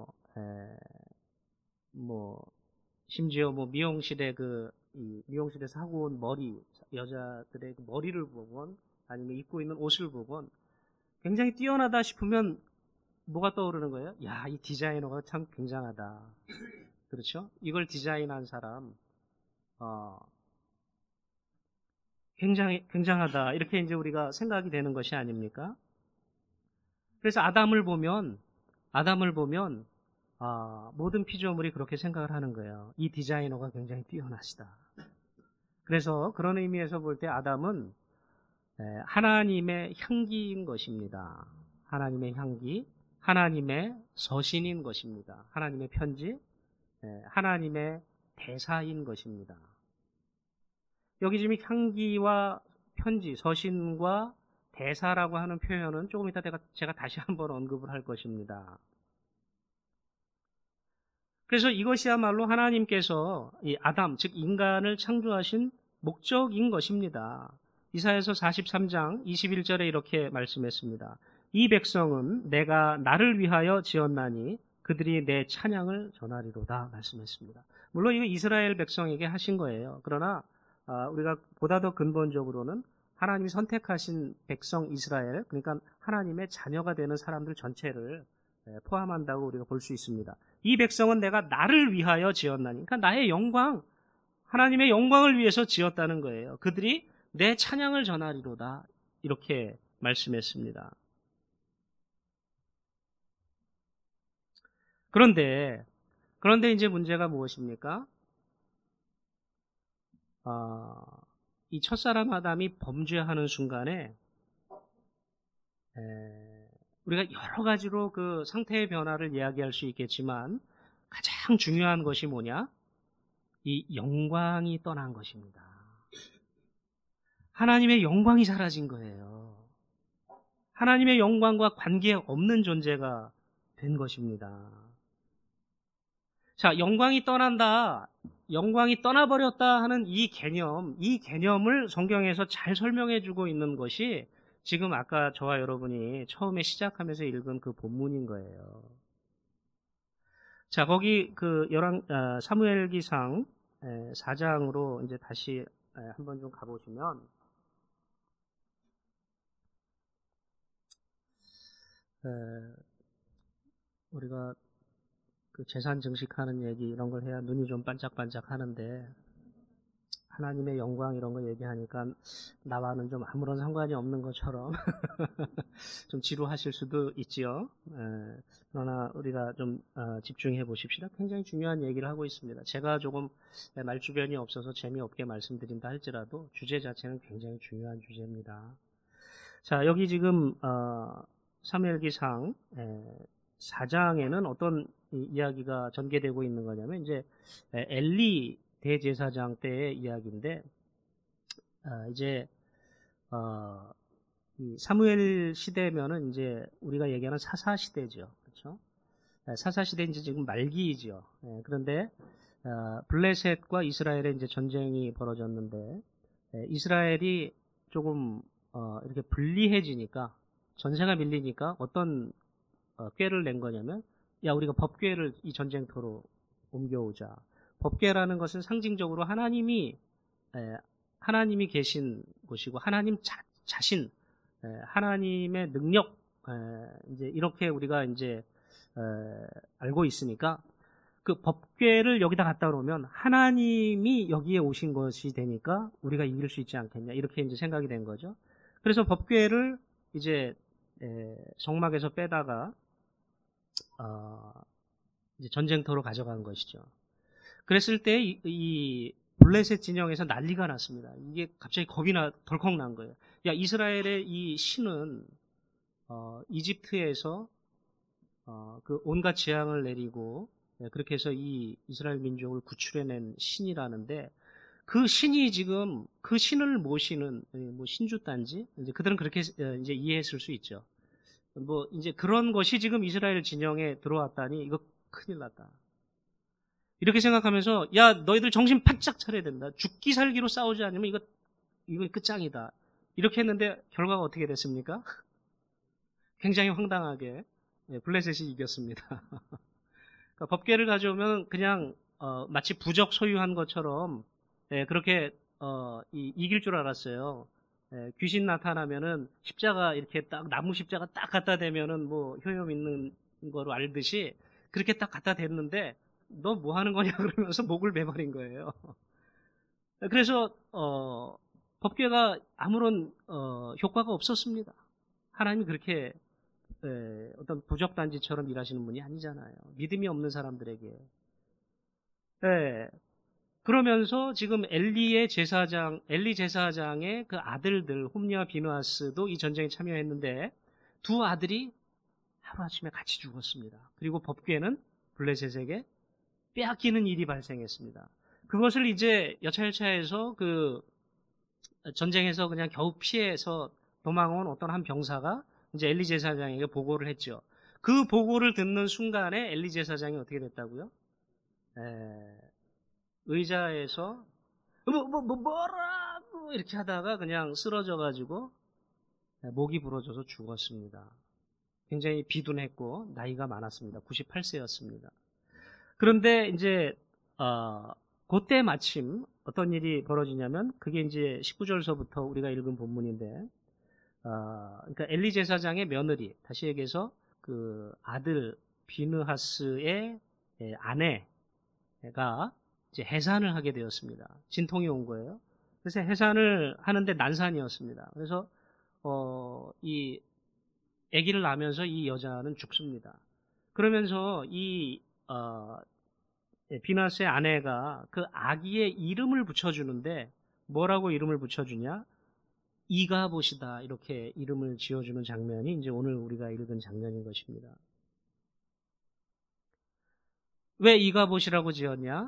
[SPEAKER 1] 심지어 미용실에 미용실에서 하고 온 머리, 여자들의 머리를 보건 아니면 입고 있는 옷을 보건 굉장히 뛰어나다 싶으면 뭐가 떠오르는 거예요? 야, 이 디자이너가 참 굉장하다. 그렇죠? 이걸 디자인한 사람, 굉장하다. 이렇게 이제 우리가 생각이 되는 것이 아닙니까? 그래서 아담을 보면, 모든 피조물이 그렇게 생각을 하는 거예요. 이 디자이너가 굉장히 뛰어나시다. 그래서 그런 의미에서 볼 때 아담은 하나님의 향기인 것입니다. 하나님의 향기, 하나님의 서신인 것입니다. 하나님의 편지, 하나님의 대사인 것입니다. 여기 지금 향기와 편지, 서신과 대사라고 하는 표현은 조금 이따 제가 다시 한번 언급을 할 것입니다. 그래서 이것이야말로 하나님께서 이 아담, 즉 인간을 창조하신 목적인 것입니다. 이사야서 43장 21절에 이렇게 말씀했습니다. 이 백성은 내가 나를 위하여 지었나니 그들이 내 찬양을 전하리로다 말씀했습니다. 물론 이거 이스라엘 백성에게 하신 거예요. 그러나 우리가 보다 더 근본적으로는 하나님이 선택하신 백성 이스라엘, 그러니까 하나님의 자녀가 되는 사람들 전체를 포함한다고 우리가 볼 수 있습니다. 이 백성은 내가 나를 위하여 지었나니, 그러니까 나의 영광, 하나님의 영광을 위해서 지었다는 거예요. 그들이 내 찬양을 전하리로다 이렇게 말씀했습니다. 그런데 이제 문제가 무엇입니까? 이 첫사람 아담이 범죄하는 순간에 우리가 여러 가지로 그 상태의 변화를 이야기할 수 있겠지만 가장 중요한 것이 뭐냐? 이 영광이 떠난 것입니다. 하나님의 영광이 사라진 거예요. 하나님의 영광과 관계없는 존재가 된 것입니다. 자, 영광이 떠난다, 영광이 떠나버렸다 하는 이 개념을 성경에서 잘 설명해 주고 있는 것이 지금 아까 저와 여러분이 처음에 시작하면서 읽은 그 본문인 거예요. 자, 거기 그 사무엘기상 4장으로 이제 다시 한번 좀 가보시면, 우리가 그 재산 증식하는 얘기 이런 걸 해야 눈이 좀 반짝반짝 하는데, 하나님의 영광 이런 거 얘기하니까 나와는 좀 아무런 상관이 없는 것처럼 좀 지루하실 수도 있지요. 그러나 우리가 좀 집중해 보십시다. 굉장히 중요한 얘기를 하고 있습니다. 제가 조금 말주변이 없어서 재미없게 말씀드린다 할지라도 주제 자체는 굉장히 중요한 주제입니다. 자, 여기 지금 사무엘기상 4장에는 어떤 이야기가 전개되고 있는 거냐면, 이제 엘리 대제사장 때의 이야기인데, 이제 이 사무엘 시대면은 이제 우리가 얘기하는 사사 시대죠, 그렇죠? 사사 시대 이제 지금 말기이죠. 그런데 블레셋과 이스라엘의 이제 전쟁이 벌어졌는데, 이스라엘이 조금 이렇게 불리해지니까, 전세가 밀리니까 어떤 꾀를 낸 거냐면, 야, 우리가 법궤를 이 전쟁터로 옮겨오자. 법궤라는 것은 상징적으로 하나님이 계신 곳이고, 자신, 하나님의 능력, 이제 이렇게 우리가 이제 알고 있으니까 그 법궤를 여기다 갖다 놓으면 하나님이 여기에 오신 것이 되니까 우리가 이길 수 있지 않겠냐, 이렇게 이제 생각이 된 거죠. 그래서 법궤를 이제 성막에서 빼다가 이제 전쟁터로 가져간 것이죠. 그랬을 때 이 블레셋 진영에서 난리가 났습니다. 이게 갑자기 겁이 덜컥 난 거예요. 야, 이스라엘의 이 신은 이집트에서 그 온갖 재앙을 내리고 그렇게 해서 이 이스라엘 민족을 구출해낸 신이라는데, 그 신이 지금 그 신을 모시는 뭐 신주단지, 이제 그들은 그렇게 이제 이해했을 수 있죠. 뭐 이제 그런 것이 지금 이스라엘 진영에 들어왔다니 이거 큰일 났다. 이렇게 생각하면서 야, 너희들 정신 바짝 차려야 된다. 죽기 살기로 싸우지 않으면 이거 끝장이다. 이렇게 했는데 결과가 어떻게 됐습니까? 굉장히 황당하게 블레셋이 이겼습니다. 그러니까 법궤를 가져오면 그냥 마치 부적 소유한 것처럼 그렇게 이길 줄 알았어요. 귀신 나타나면은 십자가 이렇게 딱 나무 십자가 딱 갖다 대면은 뭐 효용 있는 거로 알듯이 그렇게 딱 갖다 댔는데 너 뭐 하는 거냐 그러면서 목을 매버린 거예요. 그래서 법궤가 아무런 효과가 없었습니다. 하나님이 그렇게 어떤 부적단지처럼 일하시는 분이 아니잖아요. 믿음이 없는 사람들에게. 그러면서 지금 엘리 제사장의 그 아들들 홈리와 비느하스도 이 전쟁에 참여했는데 두 아들이 하루아침에 같이 죽었습니다. 그리고 법궤는 블레셋에게 빼앗기는 일이 발생했습니다. 그것을 이제 여차여차해서 그 전쟁에서 그냥 겨우 피해서 도망온 어떤 한 병사가 이제 엘리 제사장에게 보고를 했죠. 그 보고를 듣는 순간에 엘리 제사장이 어떻게 됐다고요? 의자에서 뭐라고 이렇게 하다가 그냥 쓰러져가지고 목이 부러져서 죽었습니다. 굉장히 비둔했고 나이가 많았습니다. 98세였습니다. 그런데 이제 그때 마침 어떤 일이 벌어지냐면 그게 이제 19절서부터 우리가 읽은 본문인데, 그러니까 엘리 제사장의 며느리, 다시 얘기해서 그 아들 비느하스의 아내가 이제 해산을 하게 되었습니다. 진통이 온 거예요. 그래서 해산을 하는데 난산이었습니다. 그래서 이 아기를 낳으면서 이 여자는 죽습니다. 그러면서 이 비느하스의 아내가 그 아기의 이름을 붙여주는데 뭐라고 이름을 붙여주냐? 이가봇이다, 이렇게 이름을 지어주는 장면이 이제 오늘 우리가 읽은 장면인 것입니다. 왜 이가봇이라고 지었냐?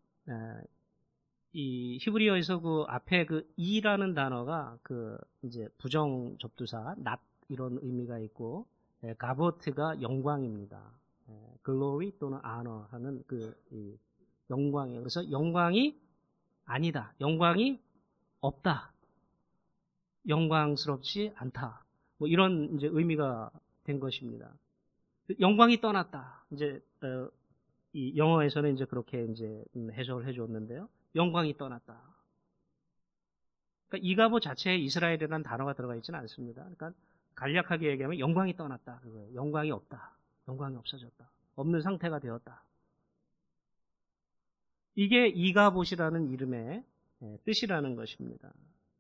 [SPEAKER 1] 이 히브리어에서 그 앞에 그 이라는 단어가 그 이제 부정 접두사 not 이런 의미가 있고, 가보트가 영광입니다. glory 또는 honor 하는 그 영광이에요. 그래서 영광이 아니다, 영광이 없다, 영광스럽지 않다, 뭐 이런 이제 의미가 된 것입니다. 영광이 떠났다. 이제 이 영어에서는 이제 그렇게 이제 해석을 해줬는데요. 영광이 떠났다. 그러니까 이가봇 자체에 이스라엘이라는 단어가 들어가 있지는 않습니다. 그러니까 간략하게 얘기하면 영광이 떠났다, 그거예요. 영광이 없다, 영광이 없어졌다, 없는 상태가 되었다. 이게 이가봇이라는 이름의 뜻이라는 것입니다.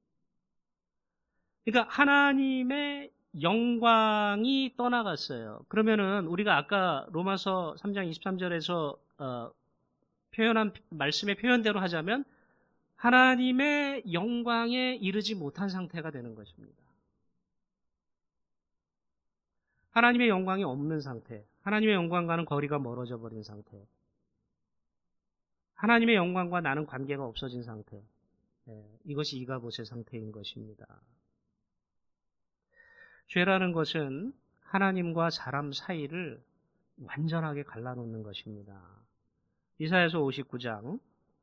[SPEAKER 1] 그러니까 하나님의 영광이 떠나갔어요. 그러면은 우리가 아까 로마서 3장 23절에서 표현한 말씀의 표현대로 하자면 하나님의 영광에 이르지 못한 상태가 되는 것입니다. 하나님의 영광이 없는 상태, 하나님의 영광과는 거리가 멀어져 버린 상태, 하나님의 영광과 나는 관계가 없어진 상태, 이것이 이가봇의 상태인 것입니다. 죄라는 것은 하나님과 사람 사이를 완전하게 갈라놓는 것입니다. 이사야서 59장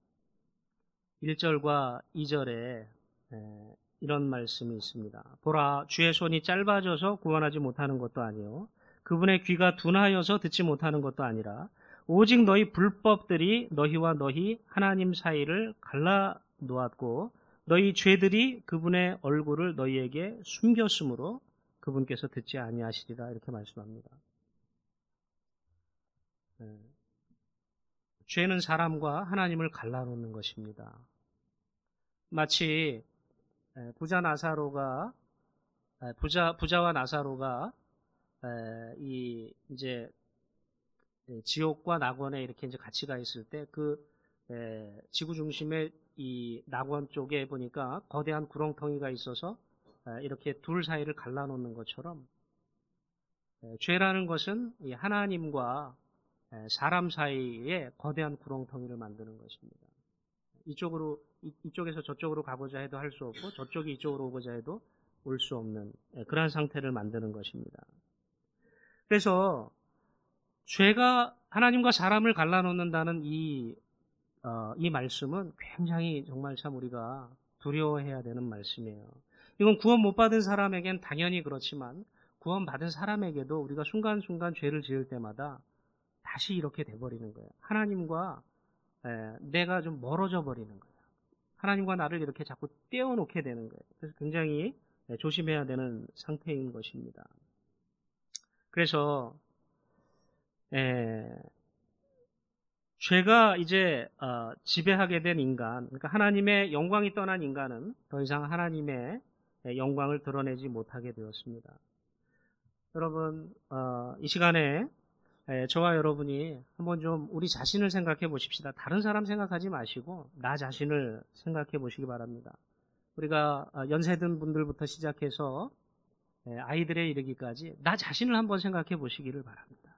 [SPEAKER 1] 1절과 2절에 이런 말씀이 있습니다. 보라, 주의 손이 짧아져서 구원하지 못하는 것도 아니요 그분의 귀가 둔하여서 듣지 못하는 것도 아니라 오직 너희 불법들이 너희와 너희 하나님 사이를 갈라 놓았고 너희 죄들이 그분의 얼굴을 너희에게 숨겼으므로 그분께서 듣지 아니하시리라 이렇게 말씀합니다. 죄는 사람과 하나님을 갈라놓는 것입니다. 마치 부자 나사로가 부자와 나사로가 이제 지옥과 낙원에 이렇게 이제 같이 가 있을 때 그 지구 중심의 이 낙원 쪽에 보니까 거대한 구렁텅이가 있어서 이렇게 둘 사이를 갈라놓는 것처럼 죄라는 것은 이 하나님과 사람 사이에 거대한 구렁텅이를 만드는 것입니다. 이쪽에서 저쪽으로 가고자 해도 할 수 없고 저쪽이 이쪽으로 오고자 해도 올 수 없는 그러한 상태를 만드는 것입니다. 그래서 죄가 하나님과 사람을 갈라놓는다는 이 말씀은 굉장히 정말 참 우리가 두려워해야 되는 말씀이에요. 이건 구원 못 받은 사람에겐 당연히 그렇지만 구원 받은 사람에게도 우리가 순간순간 죄를 지을 때마다 다시 이렇게 돼버리는 거예요. 하나님과 내가 좀 멀어져 버리는 거예요. 하나님과 나를 이렇게 자꾸 떼어놓게 되는 거예요. 그래서 굉장히 조심해야 되는 상태인 것입니다. 그래서 죄가 이제 지배하게 된 인간, 그러니까 하나님의 영광이 떠난 인간은 더 이상 하나님의 영광을 드러내지 못하게 되었습니다. 여러분, 이 시간에 저와 여러분이 한번 좀 우리 자신을 생각해 보십시다. 다른 사람 생각하지 마시고 나 자신을 생각해 보시기 바랍니다. 우리가 연세든 분들부터 시작해서 아이들에 이르기까지 나 자신을 한번 생각해 보시기를 바랍니다.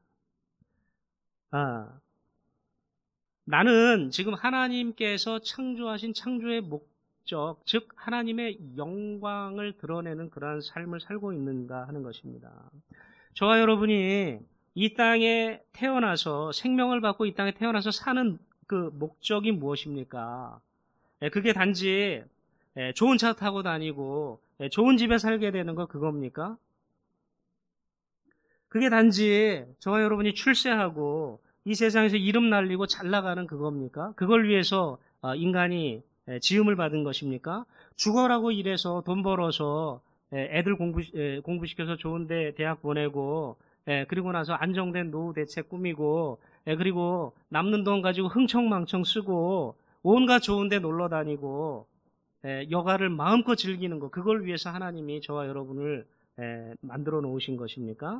[SPEAKER 1] 나는 지금 하나님께서 창조하신 창조의 목적, 즉 하나님의 영광을 드러내는 그러한 삶을 살고 있는가 하는 것입니다. 저와 여러분이 이 땅에 태어나서 생명을 받고 이 땅에 태어나서 사는 그 목적이 무엇입니까? 그게 단지 좋은 차 타고 다니고 좋은 집에 살게 되는 거 그겁니까? 그게 단지 저와 여러분이 출세하고 이 세상에서 이름 날리고 잘 나가는 그겁니까? 그걸 위해서 인간이 지음을 받은 것입니까? 죽어라고 일해서 돈 벌어서 애들 공부시켜서 좋은데 대학 보내고 그리고 나서 안정된 노후 대책 꾸미고 그리고 남는 돈 가지고 흥청망청 쓰고 온갖 좋은데 놀러 다니고 여가를 마음껏 즐기는 것, 그걸 위해서 하나님이 저와 여러분을 만들어 놓으신 것입니까?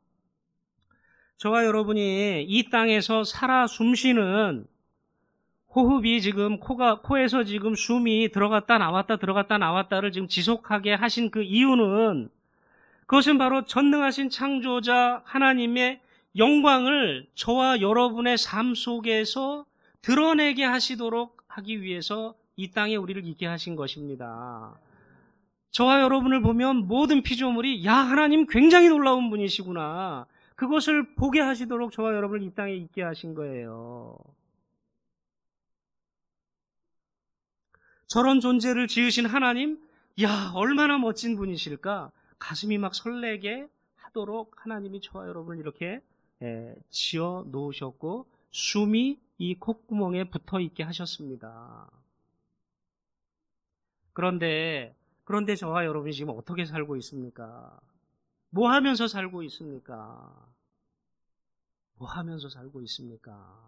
[SPEAKER 1] 저와 여러분이 이 땅에서 살아 숨쉬는 호흡이 지금 코에서 지금 숨이 들어갔다 나왔다 들어갔다 나왔다를 지금 지속하게 하신 그 이유는 그것은 바로 전능하신 창조자 하나님의 영광을 저와 여러분의 삶 속에서 드러내게 하시도록 하기 위해서 이 땅에 우리를 있게 하신 것입니다. 저와 여러분을 보면 모든 피조물이 야, 하나님 굉장히 놀라운 분이시구나. 그것을 보게 하시도록 저와 여러분을 이 땅에 있게 하신 거예요. 저런 존재를 지으신 하나님, 야, 얼마나 멋진 분이실까? 가슴이 막 설레게 하도록 하나님이 저와 여러분을 이렇게 지어 놓으셨고 숨이 이 콧구멍에 붙어 있게 하셨습니다. 그런데 저와 여러분이 지금 어떻게 살고 있습니까? 뭐 하면서 살고 있습니까? 뭐 하면서 살고 있습니까?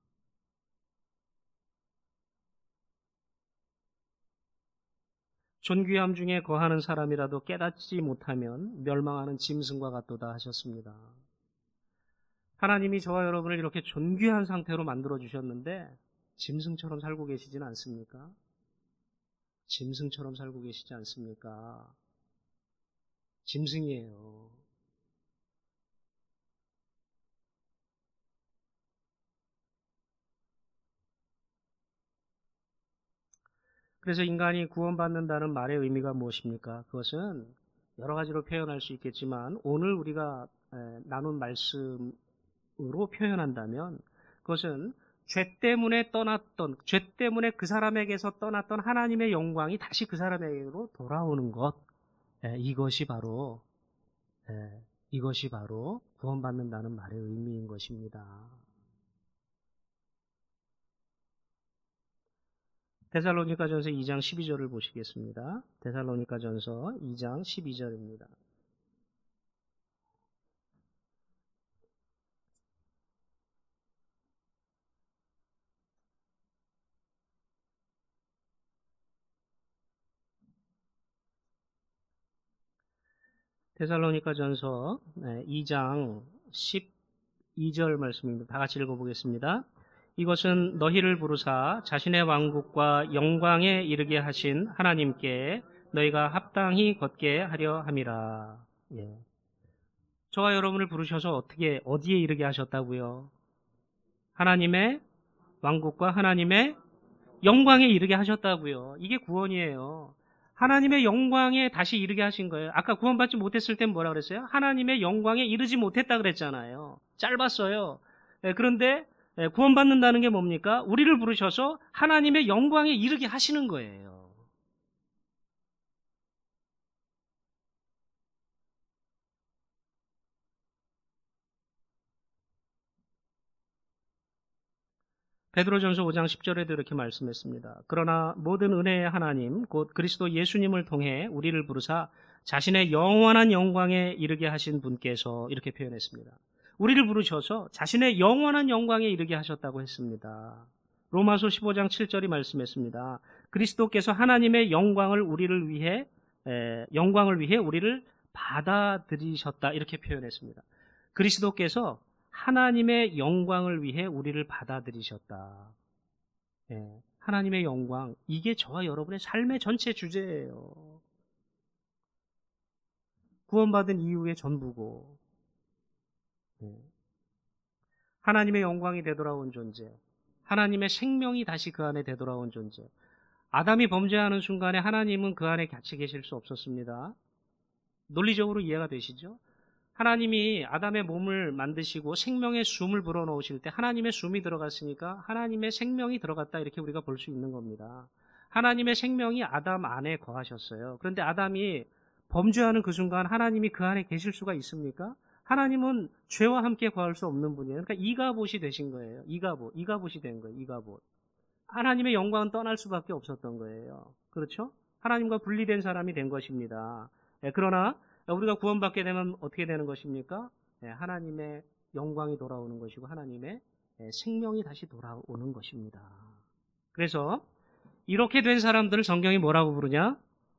[SPEAKER 1] 존귀함 중에 거하는 사람이라도 깨닫지 못하면 멸망하는 짐승과 같도다 하셨습니다. 하나님이 저와 여러분을 이렇게 존귀한 상태로 만들어 주셨는데 짐승처럼 살고 계시진 않습니까? 짐승처럼 살고 계시지 않습니까? 짐승이에요. 그래서 인간이 구원받는다는 말의 의미가 무엇입니까? 그것은 여러 가지로 표현할 수 있겠지만 오늘 우리가 나눈 말씀으로 표현한다면 그것은 죄 때문에 그 사람에게서 떠났던 하나님의 영광이 다시 그 사람에게로 돌아오는 것, 이것이 바로 구원받는다는 말의 의미인 것입니다. 데살로니가전서 2장 12절을 보시겠습니다. 데살로니가전서 2장 12절입니다. 데살로니가전서 2장 12절 말씀입니다. 다 같이 읽어보겠습니다. 이것은 너희를 부르사 자신의 왕국과 영광에 이르게 하신 하나님께 너희가 합당히 걷게 하려 함이라. 예. 저와 여러분을 부르셔서 어디에 이르게 하셨다고요? 하나님의 왕국과 하나님의 영광에 이르게 하셨다고요. 이게 구원이에요. 하나님의 영광에 다시 이르게 하신 거예요. 아까 구원받지 못했을 땐 뭐라 그랬어요? 하나님의 영광에 이르지 못했다 그랬잖아요. 짧았어요. 그런데 구원받는다는 게 뭡니까? 우리를 부르셔서 하나님의 영광에 이르게 하시는 거예요. 베드로전서 5장 10절에도 이렇게 말씀했습니다. 그러나 모든 은혜의 하나님 곧 그리스도 예수님을 통해 우리를 부르사 자신의 영원한 영광에 이르게 하신 분께서 이렇게 표현했습니다. 우리를 부르셔서 자신의 영원한 영광에 이르게 하셨다고 했습니다. 로마서 15장 7절이 말씀했습니다. 그리스도께서 하나님의 영광을 위해 우리를 받아들이셨다 이렇게 표현했습니다. 그리스도께서 하나님의 영광을 위해 우리를 받아들이셨다. 하나님의 영광, 이게 저와 여러분의 삶의 전체 주제예요. 구원받은 이후의 전부고, 하나님의 영광이 되돌아온 존재, 하나님의 생명이 다시 그 안에 되돌아온 존재. 아담이 범죄하는 순간에 하나님은 그 안에 같이 계실 수 없었습니다. 논리적으로 이해가 되시죠? 하나님이 아담의 몸을 만드시고 생명의 숨을 불어넣으실 때 하나님의 숨이 들어갔으니까 하나님의 생명이 들어갔다 이렇게 우리가 볼 수 있는 겁니다. 하나님의 생명이 아담 안에 거하셨어요. 그런데 아담이 범죄하는 그 순간 하나님이 그 안에 계실 수가 있습니까? 하나님은 죄와 함께 거할 수 없는 분이에요. 그러니까 이가봇이 되신 거예요. 이가봇이 된 거예요. 이가봇. 하나님의 영광은 떠날 수밖에 없었던 거예요. 그렇죠? 하나님과 분리된 사람이 된 것입니다. 그러나 우리가 구원받게 되면 어떻게 되는 것입니까? 하나님의 영광이 돌아오는 것이고 하나님의 생명이 다시 돌아오는 것입니다. 그래서 이렇게 된 사람들을 성경이 뭐라고 부르냐?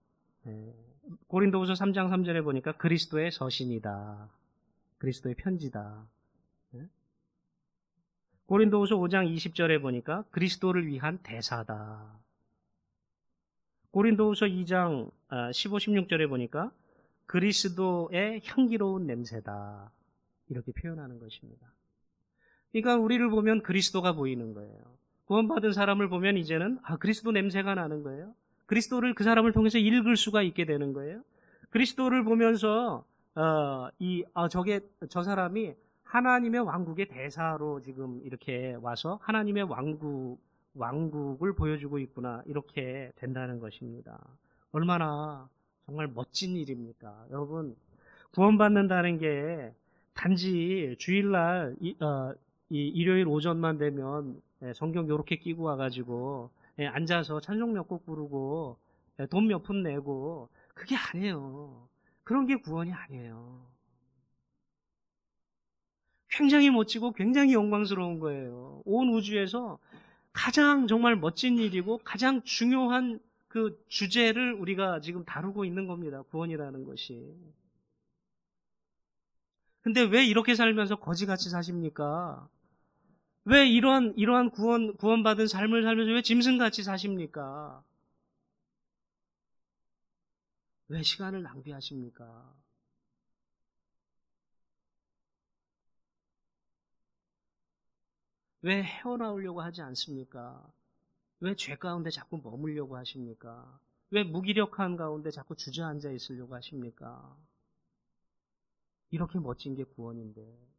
[SPEAKER 1] 고린도후서 3장 3절에 보니까 그리스도의 서신이다. 그리스도의 편지다. 고린도후서 5장 20절에 보니까 그리스도를 위한 대사다. 고린도후서 2장 15, 16절에 보니까 그리스도의 향기로운 냄새다. 이렇게 표현하는 것입니다. 그러니까 우리를 보면 그리스도가 보이는 거예요. 구원받은 사람을 보면 이제는 그리스도 냄새가 나는 거예요. 그리스도를 그 사람을 통해서 읽을 수가 있게 되는 거예요. 그리스도를 보면서 저 사람이 하나님의 왕국의 대사로 지금 이렇게 와서 하나님의 왕국을 보여주고 있구나 이렇게 된다는 것입니다. 얼마나 정말 멋진 일입니까? 여러분, 구원받는다는 게 단지 주일날 일요일 오전만 되면 성경 요렇게 끼고 와가지고 앉아서 찬송 몇 곡 부르고 돈 몇 푼 내고 그게 아니에요. 그런 게 구원이 아니에요. 굉장히 멋지고 굉장히 영광스러운 거예요. 온 우주에서 가장 정말 멋진 일이고 가장 중요한 그 주제를 우리가 지금 다루고 있는 겁니다. 구원이라는 것이. 근데 왜 이렇게 살면서 거지같이 사십니까? 왜 이러한 구원받은 삶을 살면서 왜 짐승같이 사십니까? 왜 시간을 낭비하십니까? 왜 헤어나오려고 하지 않습니까? 왜 죄 가운데 자꾸 머물려고 하십니까? 왜 무기력한 가운데 자꾸 주저앉아 있으려고 하십니까? 이렇게 멋진 게 구원인데.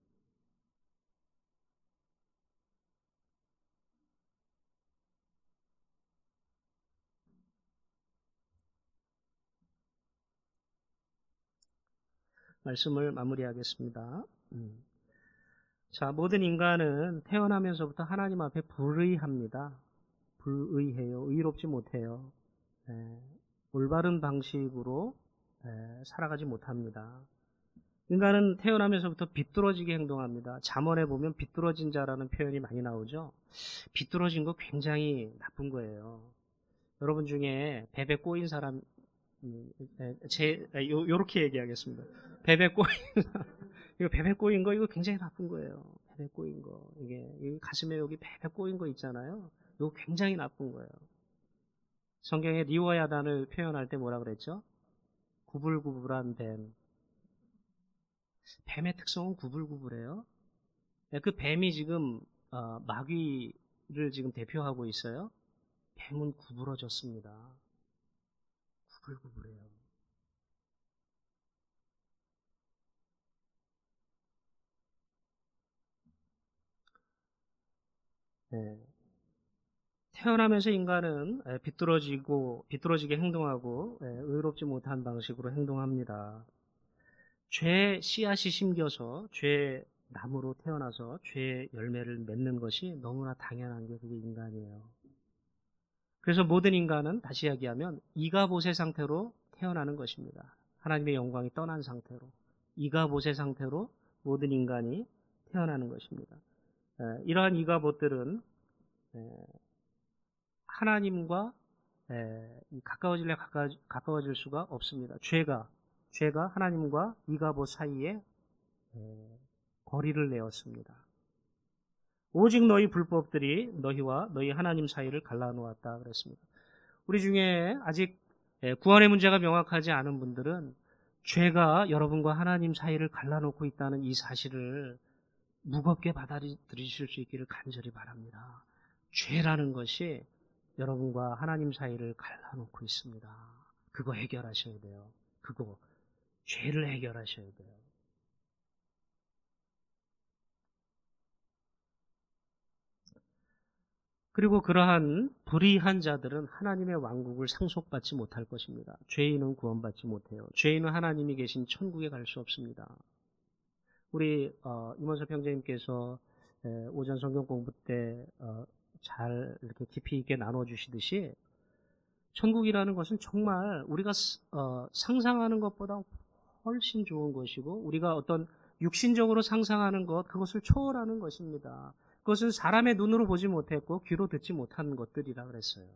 [SPEAKER 1] 말씀을 마무리하겠습니다. 자, 모든 인간은 태어나면서부터 하나님 앞에 불의합니다. 불의해요. 의롭지 못해요. 올바른 방식으로 살아가지 못합니다. 인간은 태어나면서부터 비뚤어지게 행동합니다. 잠언에 보면 비뚤어진 자라는 표현이 많이 나오죠. 비뚤어진 거 굉장히 나쁜 거예요. 여러분 중에 베베 꼬인 사람, 요렇게 얘기하겠습니다. 베베 꼬인, 이거 베베 꼬인 거, 이거 굉장히 나쁜 거예요. 베베 꼬인 거. 이게 가슴에 여기 베베 꼬인 거 있잖아요. 이거 굉장히 나쁜 거예요. 성경에 리워야단을 표현할 때 뭐라 그랬죠? 구불구불한 뱀. 뱀의 특성은 구불구불해요. 그 뱀이 지금 마귀를 지금 대표하고 있어요. 뱀은 구부러졌습니다. 구불구불해요. 네. 태어나면서 인간은 비뚤어지게 행동하고 의롭지 못한 방식으로 행동합니다. 죄의 씨앗이 심겨서 죄의 나무로 태어나서 죄의 열매를 맺는 것이 너무나 당연한 게 그게 인간이에요. 그래서 모든 인간은 다시 이야기하면 이가봇의 상태로 태어나는 것입니다. 하나님의 영광이 떠난 상태로. 이가봇의 상태로 모든 인간이 태어나는 것입니다. 이러한 이가봇들은 하나님과 가까워질 수가 없습니다. 죄가 하나님과 이가봇 사이에 거리를 내었습니다. 오직 너희 불법들이 너희와 너희 하나님 사이를 갈라놓았다 그랬습니다. 우리 중에 아직 구원의 문제가 명확하지 않은 분들은 죄가 여러분과 하나님 사이를 갈라놓고 있다는 이 사실을 무겁게 받아들이실 수 있기를 간절히 바랍니다. 죄라는 것이 여러분과 하나님 사이를 갈라놓고 있습니다. 그거 해결하셔야 돼요. 죄를 해결하셔야 돼요. 그리고 그러한 불의한 자들은 하나님의 왕국을 상속받지 못할 것입니다. 죄인은 구원받지 못해요. 죄인은 하나님이 계신 천국에 갈 수 없습니다. 우리 임원석 형제님께서 오전 성경 공부 때 잘 이렇게 깊이 있게 나눠주시듯이 천국이라는 것은 정말 우리가 상상하는 것보다 훨씬 좋은 것이고 우리가 어떤 육신적으로 상상하는 것 그것을 초월하는 것입니다. 그것은 사람의 눈으로 보지 못했고 귀로 듣지 못한 것들이라 그랬어요.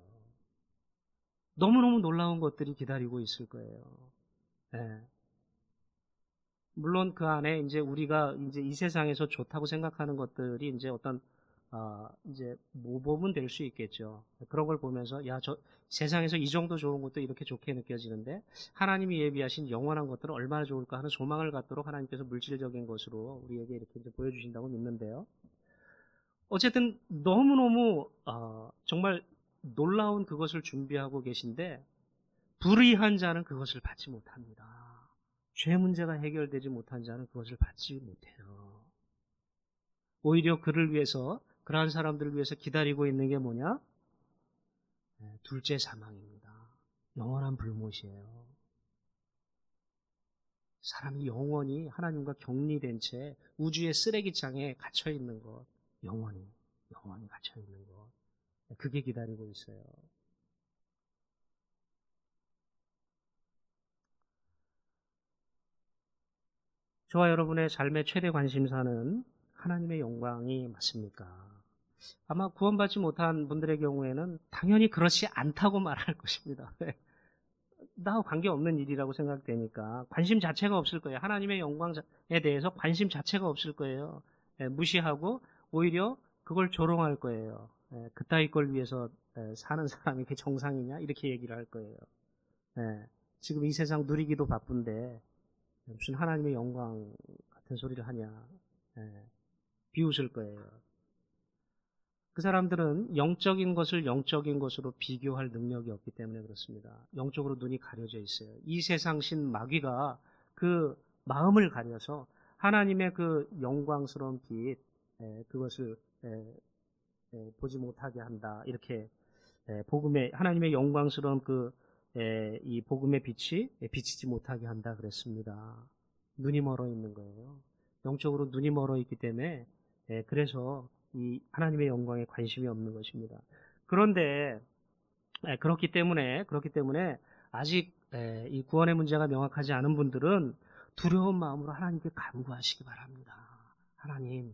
[SPEAKER 1] 너무너무 놀라운 것들이 기다리고 있을 거예요. 네. 물론 그 안에 이제 우리가 이제 이 세상에서 좋다고 생각하는 것들이 이제 어떤 이제 모범은 될 수 있겠죠. 그런 걸 보면서 저 세상에서 이 정도 좋은 것도 이렇게 좋게 느껴지는데 하나님이 예비하신 영원한 것들은 얼마나 좋을까 하는 소망을 갖도록 하나님께서 물질적인 것으로 우리에게 이렇게 이제 보여주신다고 믿는데요. 어쨌든 너무너무 정말 놀라운 그것을 준비하고 계신데 불의한 자는 그것을 받지 못합니다. 죄 문제가 해결되지 못한 자는 그것을 받지 못해요. 오히려 그러한 사람들을 위해서 기다리고 있는 게 뭐냐? 둘째 사망입니다. 영원한 불못이에요. 사람이 영원히 하나님과 격리된 채 우주의 쓰레기장에 갇혀 있는 것, 영원히 갇혀 있는 것, 그게 기다리고 있어요. 저와 여러분의 삶의 최대 관심사는 하나님의 영광이 맞습니까? 아마 구원받지 못한 분들의 경우에는 당연히 그렇지 않다고 말할 것입니다. 나와 관계없는 일이라고 생각되니까 관심 자체가 없을 거예요. 하나님의 영광에 대해서 관심 자체가 없을 거예요. 무시하고 오히려 그걸 조롱할 거예요. 그따위 걸 위해서 사는 사람이 그게 정상이냐? 이렇게 얘기를 할 거예요. 지금 이 세상 누리기도 바쁜데 무슨 하나님의 영광 같은 소리를 하냐? 비웃을 거예요. 그 사람들은 영적인 것을 영적인 것으로 비교할 능력이 없기 때문에 그렇습니다. 영적으로 눈이 가려져 있어요. 이 세상 신 마귀가 그 마음을 가려서 하나님의 그 영광스러운 빛, 그것을 보지 못하게 한다. 이렇게 하나님의 영광스러운 이 복음의 빛이 비치지 못하게 한다 그랬습니다. 눈이 멀어 있는 거예요. 영적으로 눈이 멀어 있기 때문에 그래서 이 하나님의 영광에 관심이 없는 것입니다. 그런데 그렇기 때문에 아직 이 구원의 문제가 명확하지 않은 분들은 두려운 마음으로 하나님께 간구하시기 바랍니다. 하나님,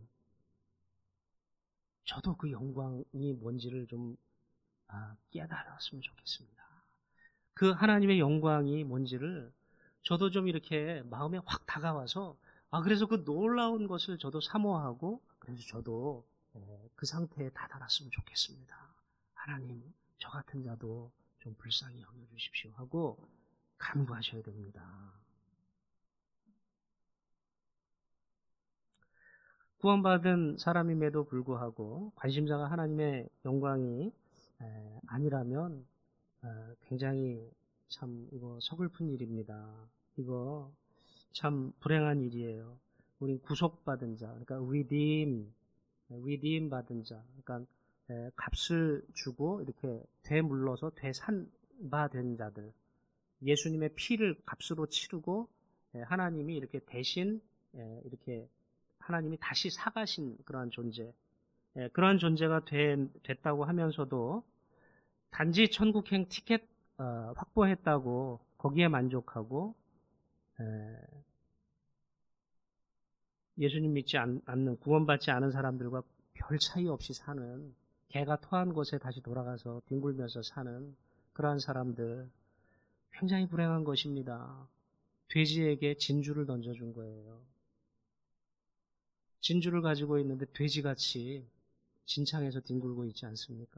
[SPEAKER 1] 저도 그 영광이 뭔지를 좀 깨달았으면 좋겠습니다. 그 하나님의 영광이 뭔지를 저도 좀 이렇게 마음에 확 다가와서 그래서 그 놀라운 것을 저도 사모하고 그래서 저도 그 상태에 다다랐으면 좋겠습니다. 하나님, 저 같은 자도 좀 불쌍히 여겨주십시오 하고 간구하셔야 됩니다. 구원받은 사람임에도 불구하고 관심사가 하나님의 영광이 아니라면 굉장히 참 이거 서글픈 일입니다. 이거 참 불행한 일이에요. 우리 구속받은 자, 그러니까 redeem 받은 자, 그러니까 값을 주고 이렇게 되물러서 되산바된 자들, 예수님의 피를 값으로 치르고 하나님이 이렇게 대신 이렇게 하나님이 다시 사가신 그러한 존재, 그러한 존재가 됐다고 하면서도 단지 천국행 티켓 확보했다고 거기에 만족하고 예수님 믿지 않는 구원받지 않은 사람들과 별 차이 없이 사는 개가 토한 곳에 다시 돌아가서 뒹굴면서 사는 그러한 사람들 굉장히 불행한 것입니다. 돼지에게 진주를 던져준 거예요. 진주를 가지고 있는데 돼지같이 진창에서 뒹굴고 있지 않습니까?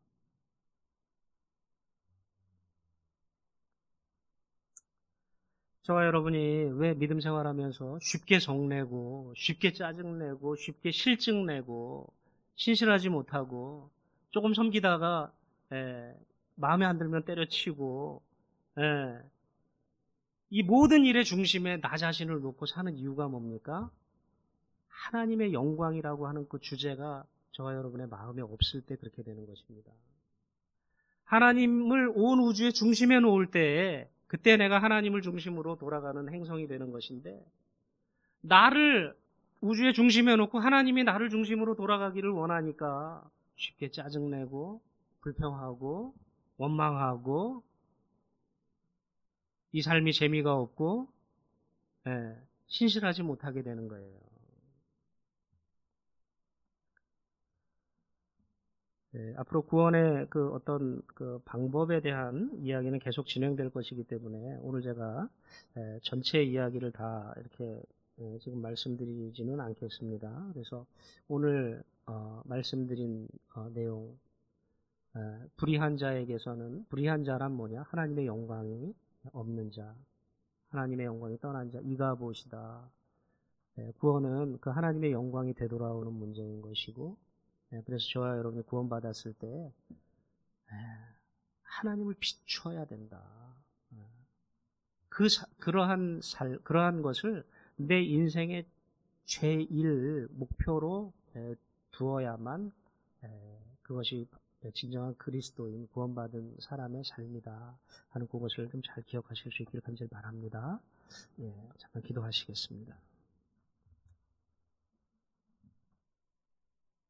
[SPEAKER 1] 저와 여러분이 왜 믿음 생활하면서 쉽게 성내고 쉽게 짜증내고 쉽게 실증내고 신실하지 못하고 조금 섬기다가 마음에 안 들면 때려치고 이 모든 일의 중심에 나 자신을 놓고 사는 이유가 뭡니까? 하나님의 영광이라고 하는 그 주제가 저와 여러분의 마음에 없을 때 그렇게 되는 것입니다. 하나님을 온 우주의 중심에 놓을 때에 그때 내가 하나님을 중심으로 돌아가는 행성이 되는 것인데 나를 우주의 중심에 놓고 하나님이 나를 중심으로 돌아가기를 원하니까 쉽게 짜증내고 불평하고 원망하고 이 삶이 재미가 없고 신실하지 못하게 되는 거예요. 앞으로 구원의 그 어떤 그 방법에 대한 이야기는 계속 진행될 것이기 때문에 오늘 제가 전체 이야기를 다 이렇게 지금 말씀드리지는 않겠습니다. 그래서 오늘 말씀드린 내용, 불의한 자에게서는 불의한 자란 뭐냐? 하나님의 영광이 없는 자, 하나님의 영광이 떠난 자, 이가봇이다. 구원은 그 하나님의 영광이 되돌아오는 문제인 것이고, 그래서 저와 여러분이 구원받았을 때 하나님을 비춰야 된다. 그러한 것을 내 인생의 제1 목표로 두어야만 그것이 진정한 그리스도인 구원받은 사람의 삶이다 하는 그것을 좀 잘 기억하실 수 있기를 간절히 바랍니다. 잠깐 기도하시겠습니다.